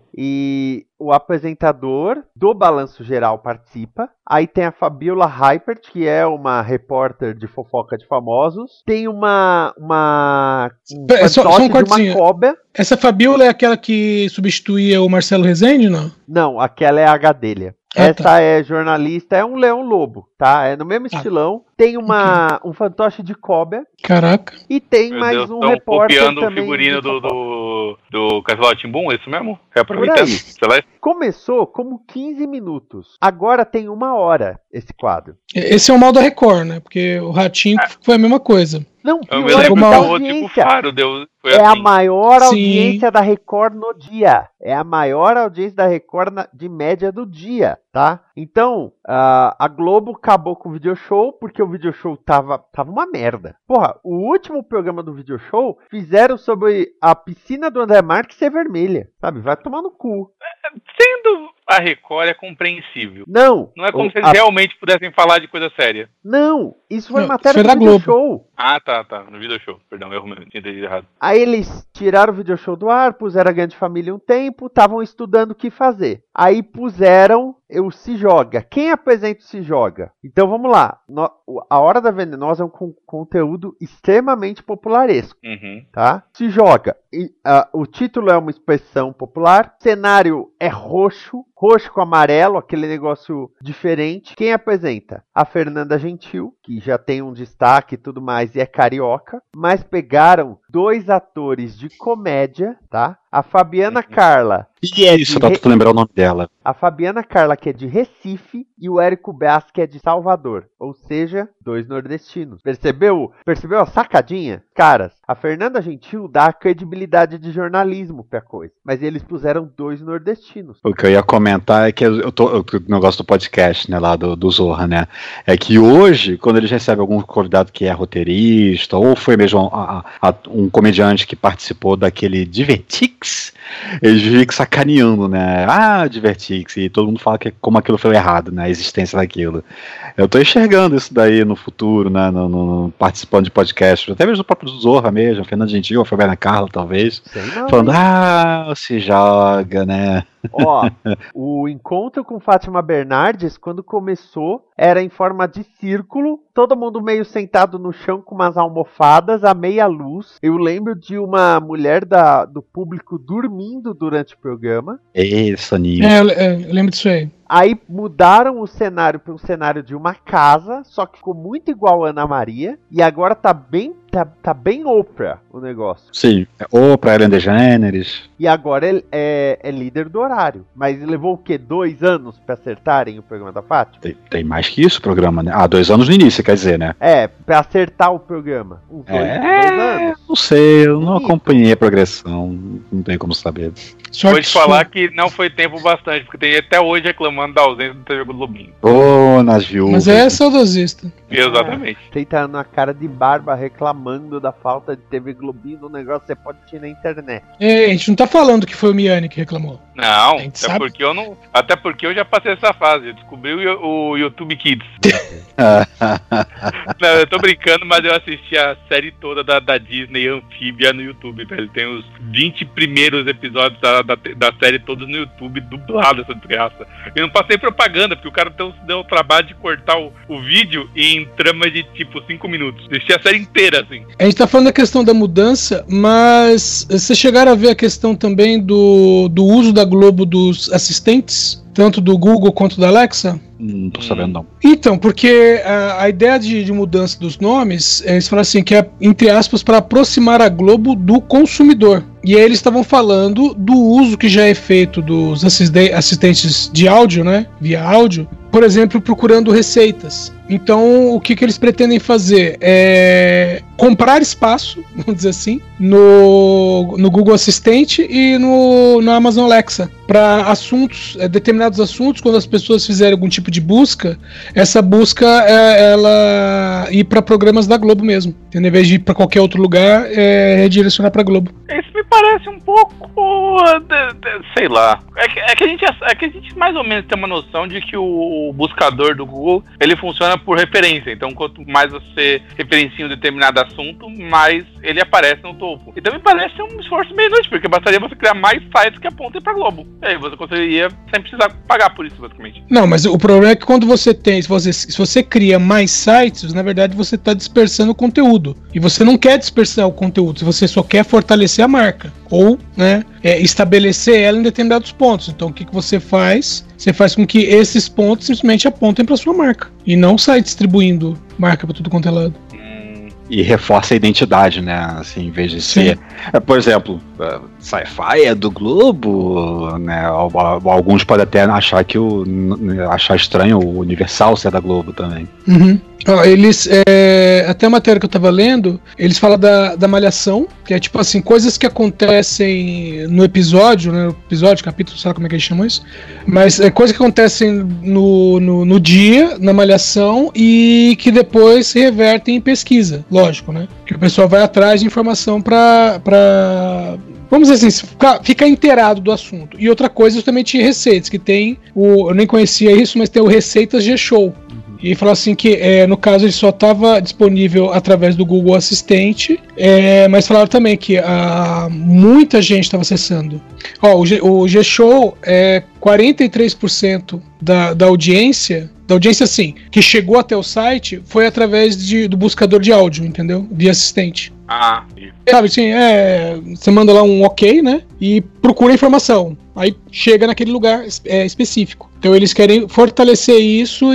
e o apresentador do Balanço Geral participa. Aí tem a Fabiola Hypert, que é uma repórter de fofoca de famosos. Tem uma... uma um é, só, só um de uma cobra. Essa Fabiola é aquela que substituía o Marcelo Rezende, não? Não, aquela é a Gadelha. Ah, Essa tá. é jornalista, é um leão lobo, tá? É no mesmo ah. estilão. Tem uma, um fantoche de cobra. Caraca. E tem Meu mais Deus, um tão repórter copiando também. o figurino do, do, do Castelo Timbum, é isso mesmo? Por Reaproveitando. aí. Celeste? Começou como quinze minutos. Agora tem uma hora esse quadro. Esse é o mal da Record, né? Porque o Ratinho Ah. foi a mesma coisa. Não, Eu pior me é lembro que que dá o tipo audiência. Faro deu. Foi É a assim. maior Sim. audiência da Record no dia. É a maior audiência da Record na, de média do dia, tá? Então, uh, a Globo acabou com o video show porque o video show tava, tava uma merda. Porra, o último programa do video show fizeram sobre a piscina do André Marques ser vermelha, sabe? Vai tomar no cu. Sendo a Record é compreensível. Não. Não é como o, se eles a... realmente pudessem falar de coisa séria. Não, isso foi Não, matéria foi do da video Globo. show. Ah, tá, tá. No video show. Perdão, eu tinha entendido errado. Aí eles tiraram o video show do ar, puseram a Grande Família um tempo, estavam estudando o que fazer. Aí puseram o Se Joga. Quem apresenta o Se Joga? Então vamos lá. No, a Hora da Venenosa é um con- conteúdo extremamente popularesco, Uhum. tá? Se Joga. E, uh, o título é uma expressão popular. O cenário é roxo. Roxo com amarelo, aquele negócio diferente. Quem apresenta? A Fernanda Gentil, que já tem um destaque e tudo mais, e é carioca. Mas pegaram dois atores de comédia, tá? A Fabiana Carla. E é isso, tá tentando lembrar o nome dela. A Fabiana Carla, que é de Recife, e o Érico Brás, que é de Salvador. Ou seja, dois nordestinos. Percebeu? Percebeu a sacadinha? Caras, a Fernanda Gentil dá a credibilidade de jornalismo pra coisa. Mas eles puseram dois nordestinos. O que eu ia comentar é que eu tô, o negócio do podcast, né, lá do, do Zorra, né, é que hoje, quando eles recebem algum convidado que é roteirista, ou foi mesmo a, a, um comediante que participou daquele Divertix, eles ficam sacaneando, né, ah, Divertix, e todo mundo fala que como aquilo foi errado, né, a existência daquilo. Eu tô enxergando isso daí no futuro, né, no, no, participando de podcast, até mesmo do próprio Zorra mesmo, Fernanda Gentil, a Fabiana Carla, talvez, Não, falando, ah, Se Joga, né. Ó, o encontro com Fátima Bernardes, quando começou, era em forma de círculo, todo mundo meio sentado no chão com umas almofadas à meia luz. Eu lembro de uma mulher da, do público dormindo durante o programa. Ei, Soninho. É, eu, eu lembro disso aí. Aí mudaram o cenário para um cenário de uma casa, só que ficou muito igual a Ana Maria. E agora tá bem tá, tá bem Oprah o negócio. Sim, Oprah, Ellen DeGeneres. E agora ele é, é líder do horário. Mas levou o quê? Dois anos pra acertarem o programa da Fátima? Tem, tem mais que isso o programa, né? Ah, dois anos no início, quer dizer, né? É, pra acertar o programa. Uns dois, É, dois anos. não sei, eu não Sim. acompanhei a progressão, não tem como saber. Sorte Vou te falar que não foi tempo bastante, porque tem até hoje reclamando da ausência do T V Globinho. Ô, nas viúvas. Mas é saudosista. Exatamente. Você tá na cara de barba reclamando da falta de T V Globinho no negócio, você pode ir na internet. É, a gente não tá falando que foi o Miane que reclamou. Não, A gente até sabe. porque eu não. Até porque eu já passei essa fase. Eu descobri o, o YouTube Kids. Não, eu tô brincando, mas eu assisti a série toda da, da Disney Anfíbia no YouTube, velho. Tem os vinte primeiros episódios da, da, da série todos no YouTube, dublado essa desgraça. Eu não passei propaganda, porque o cara deu, deu o trabalho de cortar o, o vídeo em trama de tipo cinco minutos. Assisti a série inteira, assim. A gente tá falando da questão da mudança, mas vocês chegaram a ver a questão também do, do uso da Globo dos assistentes, tanto do Google quanto da Alexa? Não tô sabendo, não. Então, porque a, a ideia de, de mudança dos nomes, eles falam assim, que é, entre aspas, para aproximar a Globo do consumidor. E aí eles estavam falando do uso que já é feito dos assiste- assistentes de áudio, né? Via áudio. Por exemplo, procurando receitas. Então, o que, que eles pretendem fazer? É comprar espaço, vamos dizer assim, no, no Google Assistente e no, no Amazon Alexa. Para assuntos, é, determinados assuntos, quando as pessoas fizerem algum tipo de busca, essa busca é, ela ir para programas da Globo mesmo. Entendeu? Em vez de ir para qualquer outro lugar, é redirecionar para Globo. Isso me parece um pouco. De, de, sei lá. É que, é, que a gente, é que a gente mais ou menos tem uma noção de que o buscador do Google ele funciona por referência. Então, quanto mais você referencia um determinado assunto, mais ele aparece no topo. Então, me parece um esforço meio inútil, porque bastaria você criar mais sites que apontem pra Globo. E aí você conseguiria sem precisar pagar por isso, basicamente. Não, mas o problema é que quando você tem, se você, se você cria mais sites, na verdade você está dispersando o conteúdo. E você não quer dispersar o conteúdo, você só quer fortalecer a marca. Ou, né, é, estabelecer ela em determinados pontos. Então, o que, que você faz? Você faz com que esses pontos simplesmente apontem para sua marca. E não sai distribuindo marca para tudo quanto é lado. E reforça a identidade, né? Assim, em vez de Sim. ser. É, por exemplo, uh, Sci-Fi é do Globo, né? Al- al- Alguns podem até achar que o. n- achar estranho o Universal ser da Globo também. Uhum. Ó, eles, é, até a matéria que eu tava lendo, eles falam da, da malhação, que é tipo assim, coisas que acontecem no episódio, né, no episódio, capítulo, sei lá como é que eles chamam isso, mas é coisas que acontecem no, no, no dia, na malhação, e que depois se revertem em pesquisa, lógico, né, que o pessoal vai atrás de informação pra... pra vamos dizer assim, ficar, ficar inteirado do assunto. E outra coisa, justamente receitas, que tem, o, eu nem conhecia isso, mas tem o Receitas G-Show. E falou assim que, é, no caso, ele só estava disponível através do Google Assistente, é, mas falaram também que a, muita gente estava acessando. Ó, o, G, o G-Show, é, quarenta e três por cento da, da audiência, da audiência assim, que chegou até o site, foi através de, do buscador de áudio, entendeu? De assistente. Ah, e- Sabe, assim, é, você manda lá um ok, né? E procura informação. Aí chega naquele lugar é, específico. Então eles querem fortalecer isso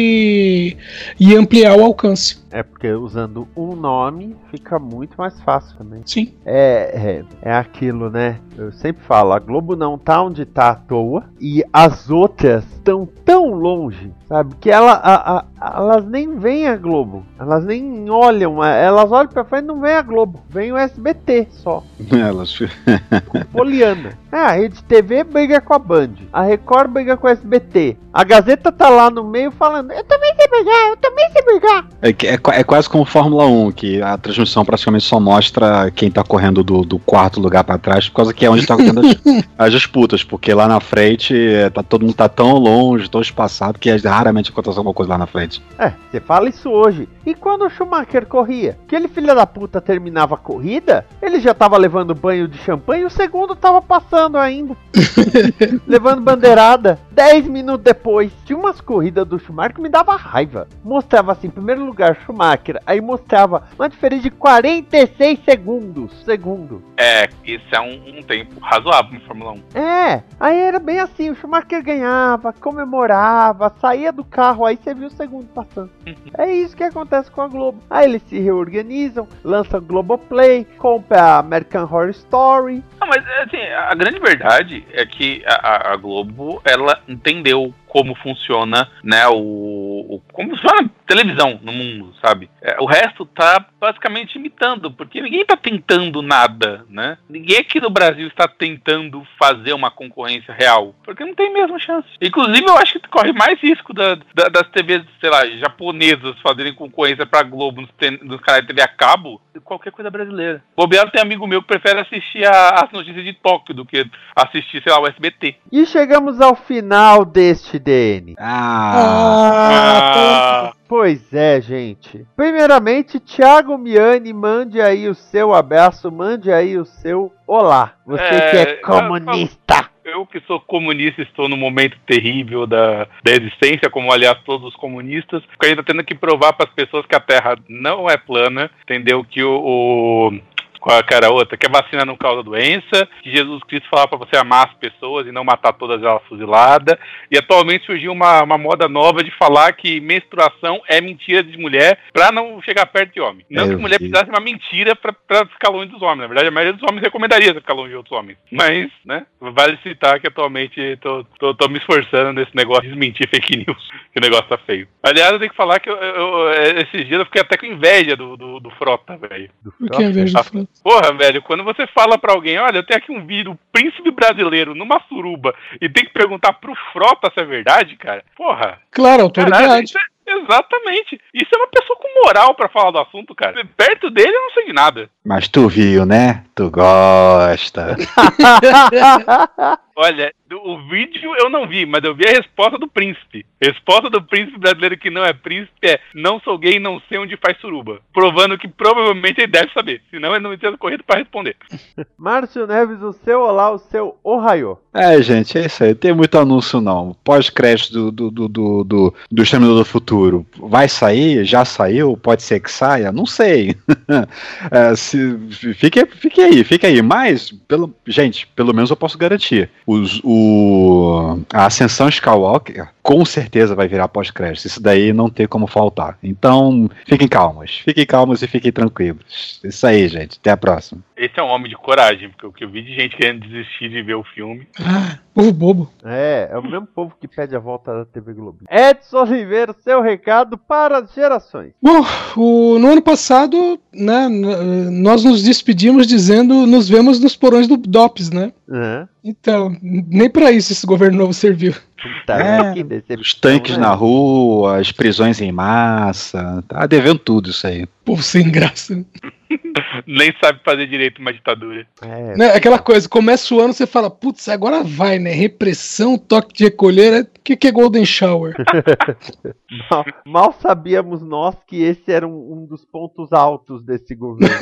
e, e ampliar o alcance. É porque usando um nome fica muito mais fácil também. Sim. É, é, é aquilo, né? Eu sempre falo, a Globo não tá onde tá à toa e as outras estão tão longe, sabe? Que ela, a, a, elas nem veem a Globo, elas nem olham, elas olham pra frente e não veem a Globo, vem o S B T só, Elas. Poliana. Ah, a Rede T V briga com a Band, a Record briga com o S B T, a Gazeta tá lá no meio falando, eu também sei brigar, eu também sei brigar. É, que- é, qua- é quase como Fórmula um, que a transmissão praticamente só mostra quem tá correndo do, do quarto lugar pra trás, por causa que é onde tá tendo as, as disputas, porque lá na frente é, tá, todo mundo tá tão longe, tão espaçado, que raramente acontece alguma coisa lá na frente. É, você fala isso hoje. E quando o Schumacher corria? Aquele filho da puta terminava a corrida, ele já tava levando banho de champanhe o segundo mundo tava passando ainda. Levando bandeirada. Dez minutos depois, tinha umas corridas do Schumacher que me dava raiva. Mostrava assim, em primeiro lugar, Schumacher. Aí mostrava uma diferença de quarenta e seis segundos. Segundo. É, isso é um, um tempo razoável na Fórmula um. É, aí era bem assim, o Schumacher ganhava, comemorava, saía do carro, aí você viu o segundo passando. É isso que acontece com a Globo. Aí eles se reorganizam, lançam Globoplay, compra a American Horror Story. Não, mas assim, a grande verdade é que a, a Globo, ela entendeu como funciona, né, o, o como funciona a televisão no mundo, sabe? É, o resto tá basicamente imitando, porque ninguém tá tentando nada, né? Ninguém aqui no Brasil está tentando fazer uma concorrência real, porque não tem mesmo chance. Inclusive, eu acho que corre mais risco da, da, das T Vs, sei lá, japonesas fazerem concorrência pra Globo nos, ten, nos canais de T V a cabo do que qualquer coisa brasileira. Bobeado, tem amigo meu que prefere assistir a, as notícias de Tóquio do que assistir, sei lá, o S B T. E chegamos ao final deste D N. Ah, Ah, Pois é, gente. Primeiramente, Thiago Miani, mande aí o seu abraço, mande aí o seu olá. Você É, que é comunista. eu que sou comunista estou num momento terrível da, da existência, como aliás todos os comunistas, porque a gente tá tendo que provar para as pessoas que a Terra não é plana, entendeu? Que o... o qual a cara outra, que a vacina não causa doença, que Jesus Cristo falava para você amar as pessoas e não matar todas elas fuziladas, e atualmente surgiu uma, uma moda nova de falar que menstruação é mentira de mulher pra não chegar perto de homem. Não Eu que mulher vi. precisasse uma mentira pra, pra ficar longe dos homens, na verdade a maioria dos homens recomendaria ficar longe de outros homens, mas, né, vale citar que atualmente tô, tô, tô me esforçando nesse negócio de desmentir fake news, que o negócio tá feio. Aliás, eu tenho que falar que eu, eu, eu, esses dias eu fiquei até com inveja do, do, do Frota, velho. O que é inveja do Frota? Porra, velho, quando você fala pra alguém, olha, eu tenho aqui um vídeo do príncipe brasileiro numa suruba e tem que perguntar pro Frota se é verdade, cara, porra. Claro, autoridade. Caralho, isso é, exatamente. Isso é uma pessoa com moral pra falar do assunto, cara. Perto dele eu não sei de nada. mas tu viu, né? Tu gosta. Olha, o vídeo eu não vi, mas eu vi a resposta do príncipe. A resposta do príncipe brasileiro que não é príncipe é: não sou gay, não sei onde faz suruba. Provando que provavelmente ele deve saber, senão ele não teria corrido pra responder. Márcio Neves, o seu olá, o seu ohayô. É, gente, é isso aí. Não tem muito anúncio, não. Pós-crédito do, do, do, do, do, do Exterminador do Futuro. Vai sair? Já saiu? Pode ser que saia? Não sei. É, se, fique, fique aí, fique aí. Mas, pelo, gente, pelo menos eu posso garantir. Os, o, a Ascensão Skywalker com certeza vai virar pós-crédito. Isso daí não tem como faltar. Então, fiquem calmos. Fiquem calmos e fiquem tranquilos. Isso aí, gente. Até a próxima. Esse é um homem de coragem, porque o que eu vi de gente querendo desistir de ver o filme. Ah, povo bobo. É, é o mesmo povo que pede a volta da T V Globo. Edson Oliveira, seu recado para as gerações. Bom, o, no ano passado, né, n- nós nos despedimos dizendo nos vemos nos porões do DOPS, né? Uhum. Então, nem pra isso esse governo novo serviu. Puta, É, que decepção, Os tanques né? na rua, as prisões em massa. Tá devendo tudo isso aí. Povo sem graça. Nem sabe fazer direito uma ditadura. É, Né, aquela coisa, começa o ano, você fala, putz, agora vai, né? Repressão, toque de recolher, o que, que é Golden Shower? mal, mal sabíamos nós que esse era um, um dos pontos altos desse governo.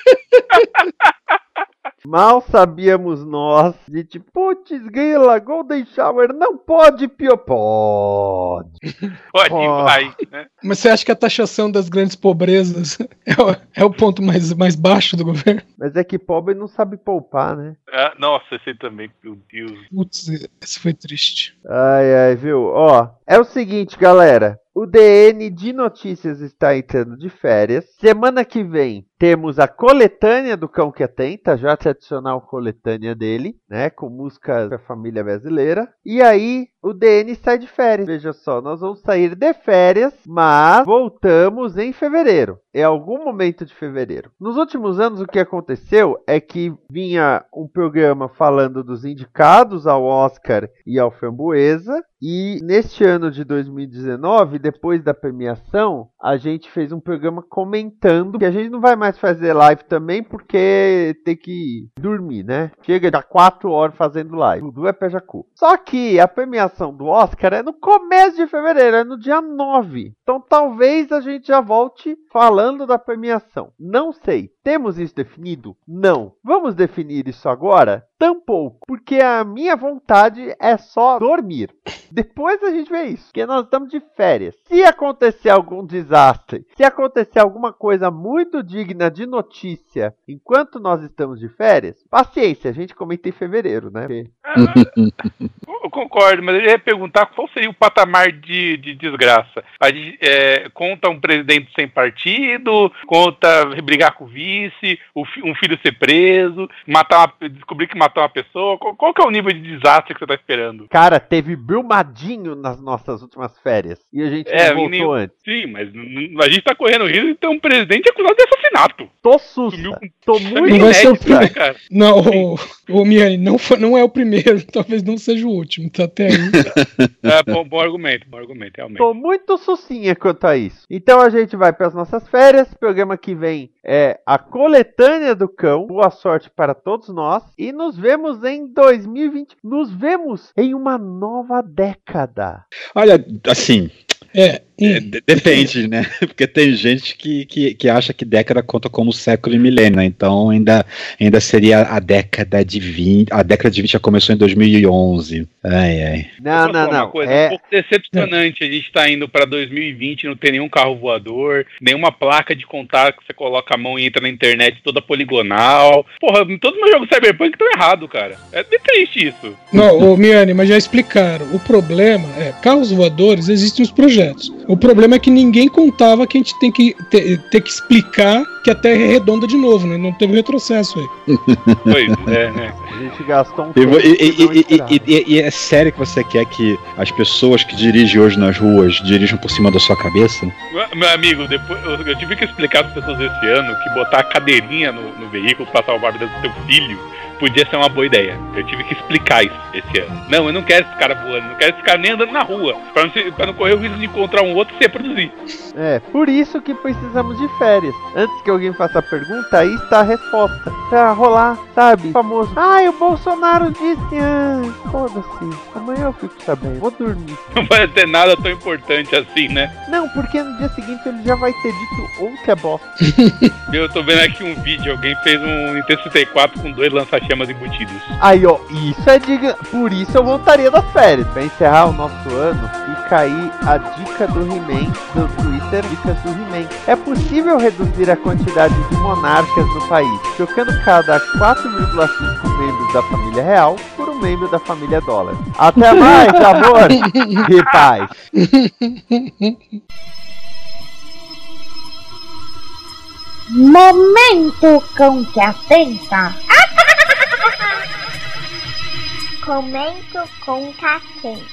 Mal sabíamos nós de tipo, putz, grila, Golden Shower não pode, pio, pode. Pode, Pô. vai, né? Mas você acha que a taxação das grandes pobrezas é o, é o ponto mais, mais baixo do governo? Mas é que pobre não sabe poupar, né? Ah, nossa, esse também, meu Deus. Putz, esse foi triste. Ai, ai, viu? Ó, é o seguinte, galera. O D N de notícias está entrando de férias. Semana que vem temos a coletânea do Cão que Atenta, já a tradicional coletânea dele, né? Com músicas da família brasileira. E aí o D N sai de férias. Veja só, nós vamos sair de férias, mas voltamos em fevereiro. Em algum momento de fevereiro. Nos últimos anos, o que aconteceu é que vinha um programa falando dos indicados ao Oscar e ao Framboesa. E neste ano de dois mil e dezenove, depois da premiação, a gente fez um programa comentando, que a gente não vai mais fazer live também, porque tem que dormir, né? Chega de quatro horas fazendo live. Tudo é pé-jacu. Só que a premiação do Oscar é no começo de fevereiro, é no dia nove. Então talvez a gente já volte falando da premiação. Não sei. Temos isso definido? Não. Vamos definir isso agora? tampouco, porque a minha vontade é só dormir. Depois a gente vê isso, porque nós estamos de férias. Se acontecer algum desastre, se acontecer alguma coisa muito digna de notícia enquanto nós estamos de férias, paciência, a gente comenta em fevereiro, né? Porque... Eu concordo, mas eu ia perguntar qual seria o patamar de, de desgraça. A gente é, conta um presidente sem partido, conta brigar com o vice, o fi, um filho ser preso, matar uma, descobrir que matou uma pessoa. Qual, qual que é o nível de desastre que você tá esperando? Cara, teve Brumadinho nas nossas últimas férias e a gente é, não voltou nem, antes. Sim, mas a gente tá correndo risco de ter um presidente acusado de assassinato. Tô sussa. Tô muito Não vai ser o primeiro, né, cara? Não, o, o Miane, não, foi- não é o primeiro, talvez não seja o último, tá até aí. É, bom, bom argumento, bom argumento, realmente. Tô muito sucinha quanto a isso. Então a gente vai para as nossas férias. Programa que vem é a coletânea do cão. Boa sorte para todos nós. E nos vemos em dois mil e vinte. Nos vemos em uma nova década. Olha, assim, É, é, de- depende, né? Porque tem gente que, que, que acha que década conta como século e milênio, né? Então ainda, ainda seria a década de vinte. A década de vinte já começou em dois mil e onze. Ai, ai. Não, Posso não, falar uma não. coisa? É... um pouco decepcionante. A gente tá indo pra dois mil e vinte, não tem nenhum carro voador, nenhuma placa de contato que você coloca a mão e entra na internet toda poligonal. Porra, todos os meus jogos Cyberpunk estão errados, cara. É bem triste isso. não, ô Miane, mas já explicaram. O problema é, carros voadores, existem os projetos. O problema é que ninguém contava que a gente tem que ter, ter que explicar que a Terra é redonda de novo, né? Não teve retrocesso aí. Pois é, né? A gente gastou um E, vo- e- que e- não e- esperava. e- e- e é sério que você quer que as pessoas que dirigem hoje nas ruas dirijam por cima da sua cabeça? Meu- Meu amigo, depois eu, eu tive que explicar para as pessoas esse ano que botar a cadeirinha no, no veículo para salvar a vida do seu filho podia ser uma boa ideia. Eu tive que explicar isso esse ano. Não, eu não quero esse cara voando, não quero esse cara nem andando na rua, para não, se- pra não correr o risco de encontrar um outro e se reproduzir. É, por isso que precisamos de férias. Antes que alguém faça a pergunta, aí está a resposta. Pra rolar, sabe? Famoso. Ai, o Bolsonaro disse. Ah, foda-se. Amanhã eu fico sabendo. Vou dormir. Não vai ter nada tão importante assim, né? Não, porque no dia seguinte ele já vai ter dito outra bosta. Eu tô vendo aqui um vídeo, alguém fez um Nintendo sessenta e quatro com dois lança-chamas embutidos. Aí, ó, isso é digno. Por isso eu voltaria das férias. Pra encerrar o nosso ano, fica aí a dica do He-Man, do Twitter, dicas do He-Man. É possível reduzir a quantidade de monarcas no país, trocando cada quatro vírgula cinco membros da família real por um membro da família dólar. Até mais, amor e paz. Momento cão que atenta. Comento com catenta.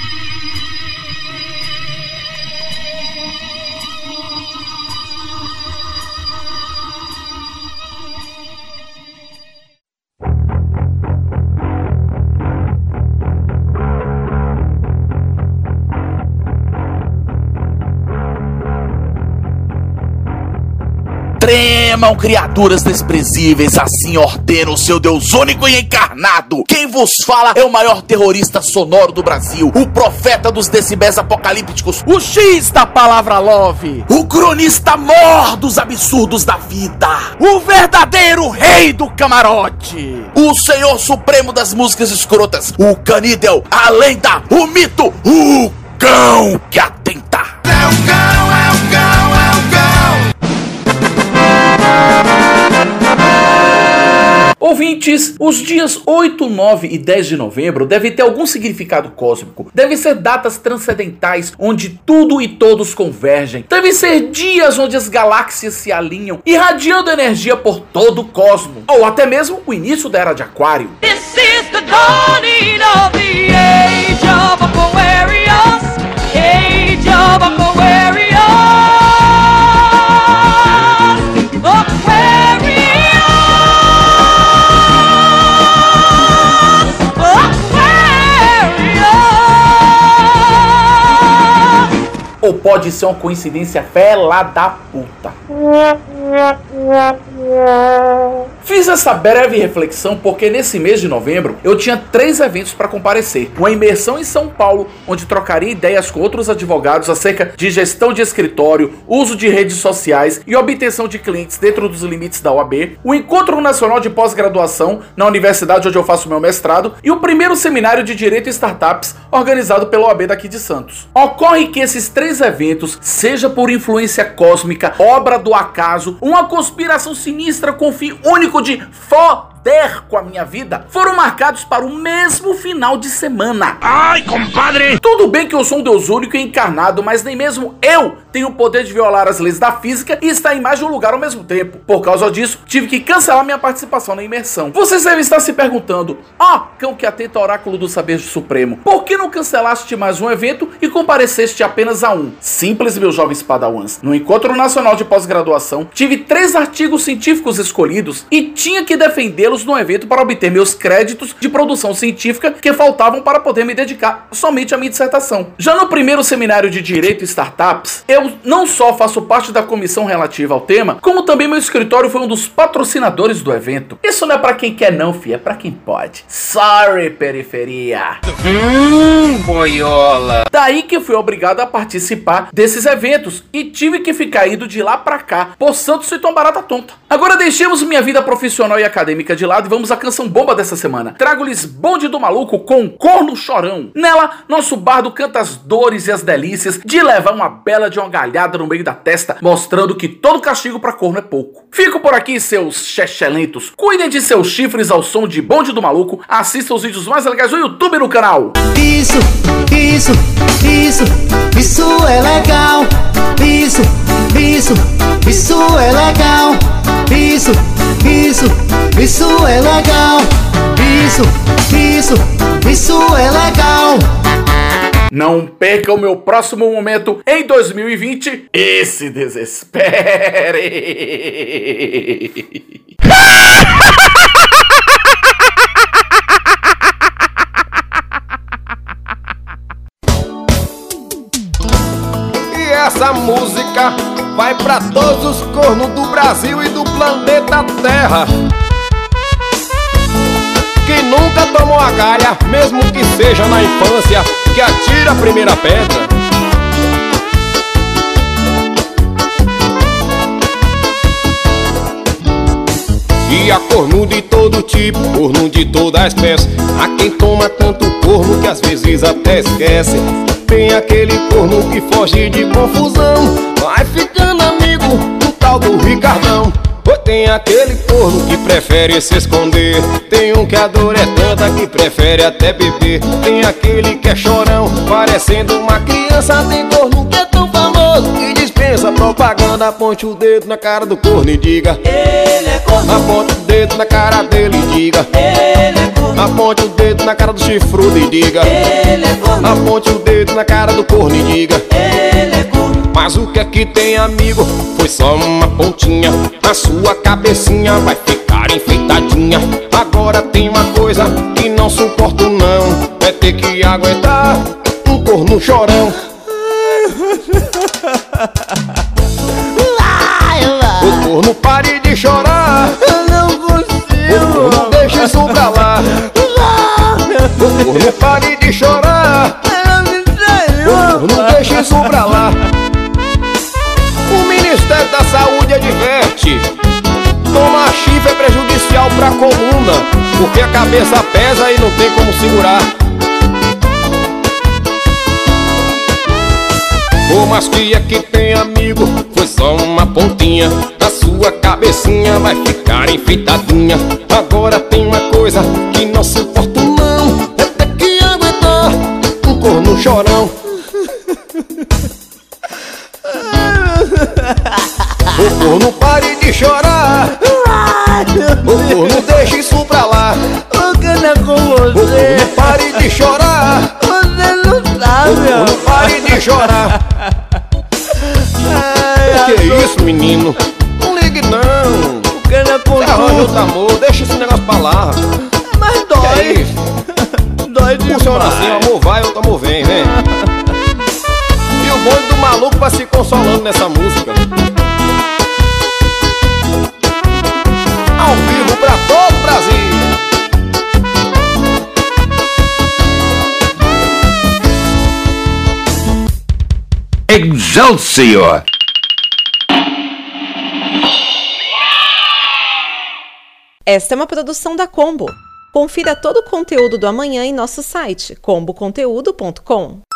Tremam, criaturas desprezíveis, assim ordena o seu Deus único e encarnado. Quem vos fala é o maior terrorista sonoro do Brasil, o profeta dos decibéis apocalípticos, o X da palavra love, o cronista mor dos absurdos da vida, o verdadeiro rei do camarote, o senhor supremo das músicas escrotas, o canídel, a lenda, o mito, o cão que atenta. É o cão, é o cão, é o cão. Ouvintes, os dias oito, nove e dez de novembro devem ter algum significado cósmico. Devem ser datas transcendentais onde tudo e todos convergem. Devem ser dias onde as galáxias se alinham, irradiando energia por todo o cosmos. Ou até mesmo o início da Era de Aquário. This is the dawning of the age of Aquarius, age of Aquarius, Aquarius, Aquarius. Ou pode ser uma coincidência fela da puta? Fiz essa breve reflexão porque nesse mês de novembro eu tinha três eventos para comparecer. Uma imersão em São Paulo, onde trocaria ideias com outros advogados acerca de gestão de escritório, uso de redes sociais e obtenção de clientes dentro dos limites da O A B. O Encontro Nacional de Pós-Graduação na universidade onde eu faço meu mestrado. E o primeiro seminário de Direito e Startups organizado pela O A B daqui de Santos. Ocorre que esses três eventos, seja por influência cósmica, obra do acaso, uma conspiração sinistra com fim único de foder com a minha vida, foram marcados para o mesmo final de semana. Ai, compadre! Tudo bem que eu sou um deus único e encarnado, mas nem mesmo eu tenho o poder de violar as leis da física e estar em mais de um lugar ao mesmo tempo. Por causa disso, tive que cancelar minha participação na imersão. Vocês devem estar se perguntando: ó, oh, cão que atenta ao oráculo do saber supremo, por que não cancelaste mais um evento e compareceste apenas a um? Simples, meus jovens padawans. No Encontro Nacional de Pós-Graduação, tive três artigos científicos escolhidos e tinha que defendê-los no evento para obter meus créditos de produção científica que faltavam para poder me dedicar somente à minha dissertação. Já no primeiro seminário de Direito e Startups, eu não só faço parte da comissão relativa ao tema, como também meu escritório foi um dos patrocinadores do evento. Isso não é pra quem quer não, fi, é pra quem pode. Sorry, periferia. Hum, boiola. Daí que fui obrigado a participar desses eventos e tive que ficar indo de lá pra cá, por Santos e tão barata tonta. Agora deixemos minha vida profissional e acadêmica de lado e vamos à canção bomba dessa semana. Trago-lhes Bonde do Maluco com Corno Chorão. Nela, nosso bardo canta as dores e as delícias de levar uma bela de uma galhada no meio da testa, mostrando que todo castigo pra corno é pouco. Fico por aqui, seus chechelentos. Cuidem de seus chifres ao som de Bonde do Maluco. Assistam os vídeos mais legais do YouTube no canal. Isso, isso, isso, isso é legal. Isso, isso, isso é legal. Isso, isso, isso é legal. Isso, isso, isso é legal. Não perca o meu próximo momento em dois mil e vinte e se desespere. E essa música vai pra todos os cornos do Brasil e do planeta Terra, que nunca tomou a galha, mesmo que seja na infância, que atira a primeira pedra. E a corno de todo tipo, corno de toda espécie. Há quem toma tanto corno que às vezes até esquece. Tem aquele corno que foge de confusão, vai ficando amigo do tal do Ricardão. Ou tem aquele corno que prefere se esconder. Tem um que a dor é tanta que prefere até beber. Tem aquele que é chorão, parecendo uma criança. Tem corno que é tão famoso que dispensa propaganda. Aponte o dedo na cara do corno e diga: ele é corno. Aponte o dedo na cara dele e diga: ele é corno. Aponte o dedo na cara do chifrudo e diga: ele é corno. Aponte o dedo na cara do corno e diga: ele é corno. Mas o que é que tem, amigo? Foi só uma pontinha. A sua cabecinha vai ficar enfeitadinha. Agora tem uma coisa que não suporto não, é ter que aguentar um corno chorão. O corno pare de chorar. Eu não consigo. O corno deixa isso pra lá. O corno pare de chorar. O corno deixa isso pra lá. O Ministério da Saúde adverte: tomar chifre é prejudicial pra coluna, porque a cabeça pesa e não tem como segurar. Pô, mas que é que tem, amigo? Foi só uma pontinha. A sua cabecinha vai ficar enfeitadinha. Agora tem uma coisa que não suporto não, é ter que aguentar um corno chorão. O corno pare de chorar. O corno deixa isso pra lá. O corno é com você. O corno pare de chorar. Você não sabe. O corno pare de chorar. Ai, que é isso, menino? Não ligue não. O corno é com você. Arranja outro amor, deixa esse negócio pra lá. Mas dói. Que é isso? Dói demais. Funciona assim, o amor vai, outro amor vem, vem. E o demônio do maluco vai se consolando nessa música. Ao vivo pra todo o Brasil. Excelsior! Esta é uma produção da Combo. Confira todo o conteúdo do amanhã em nosso site combo conteúdo ponto com.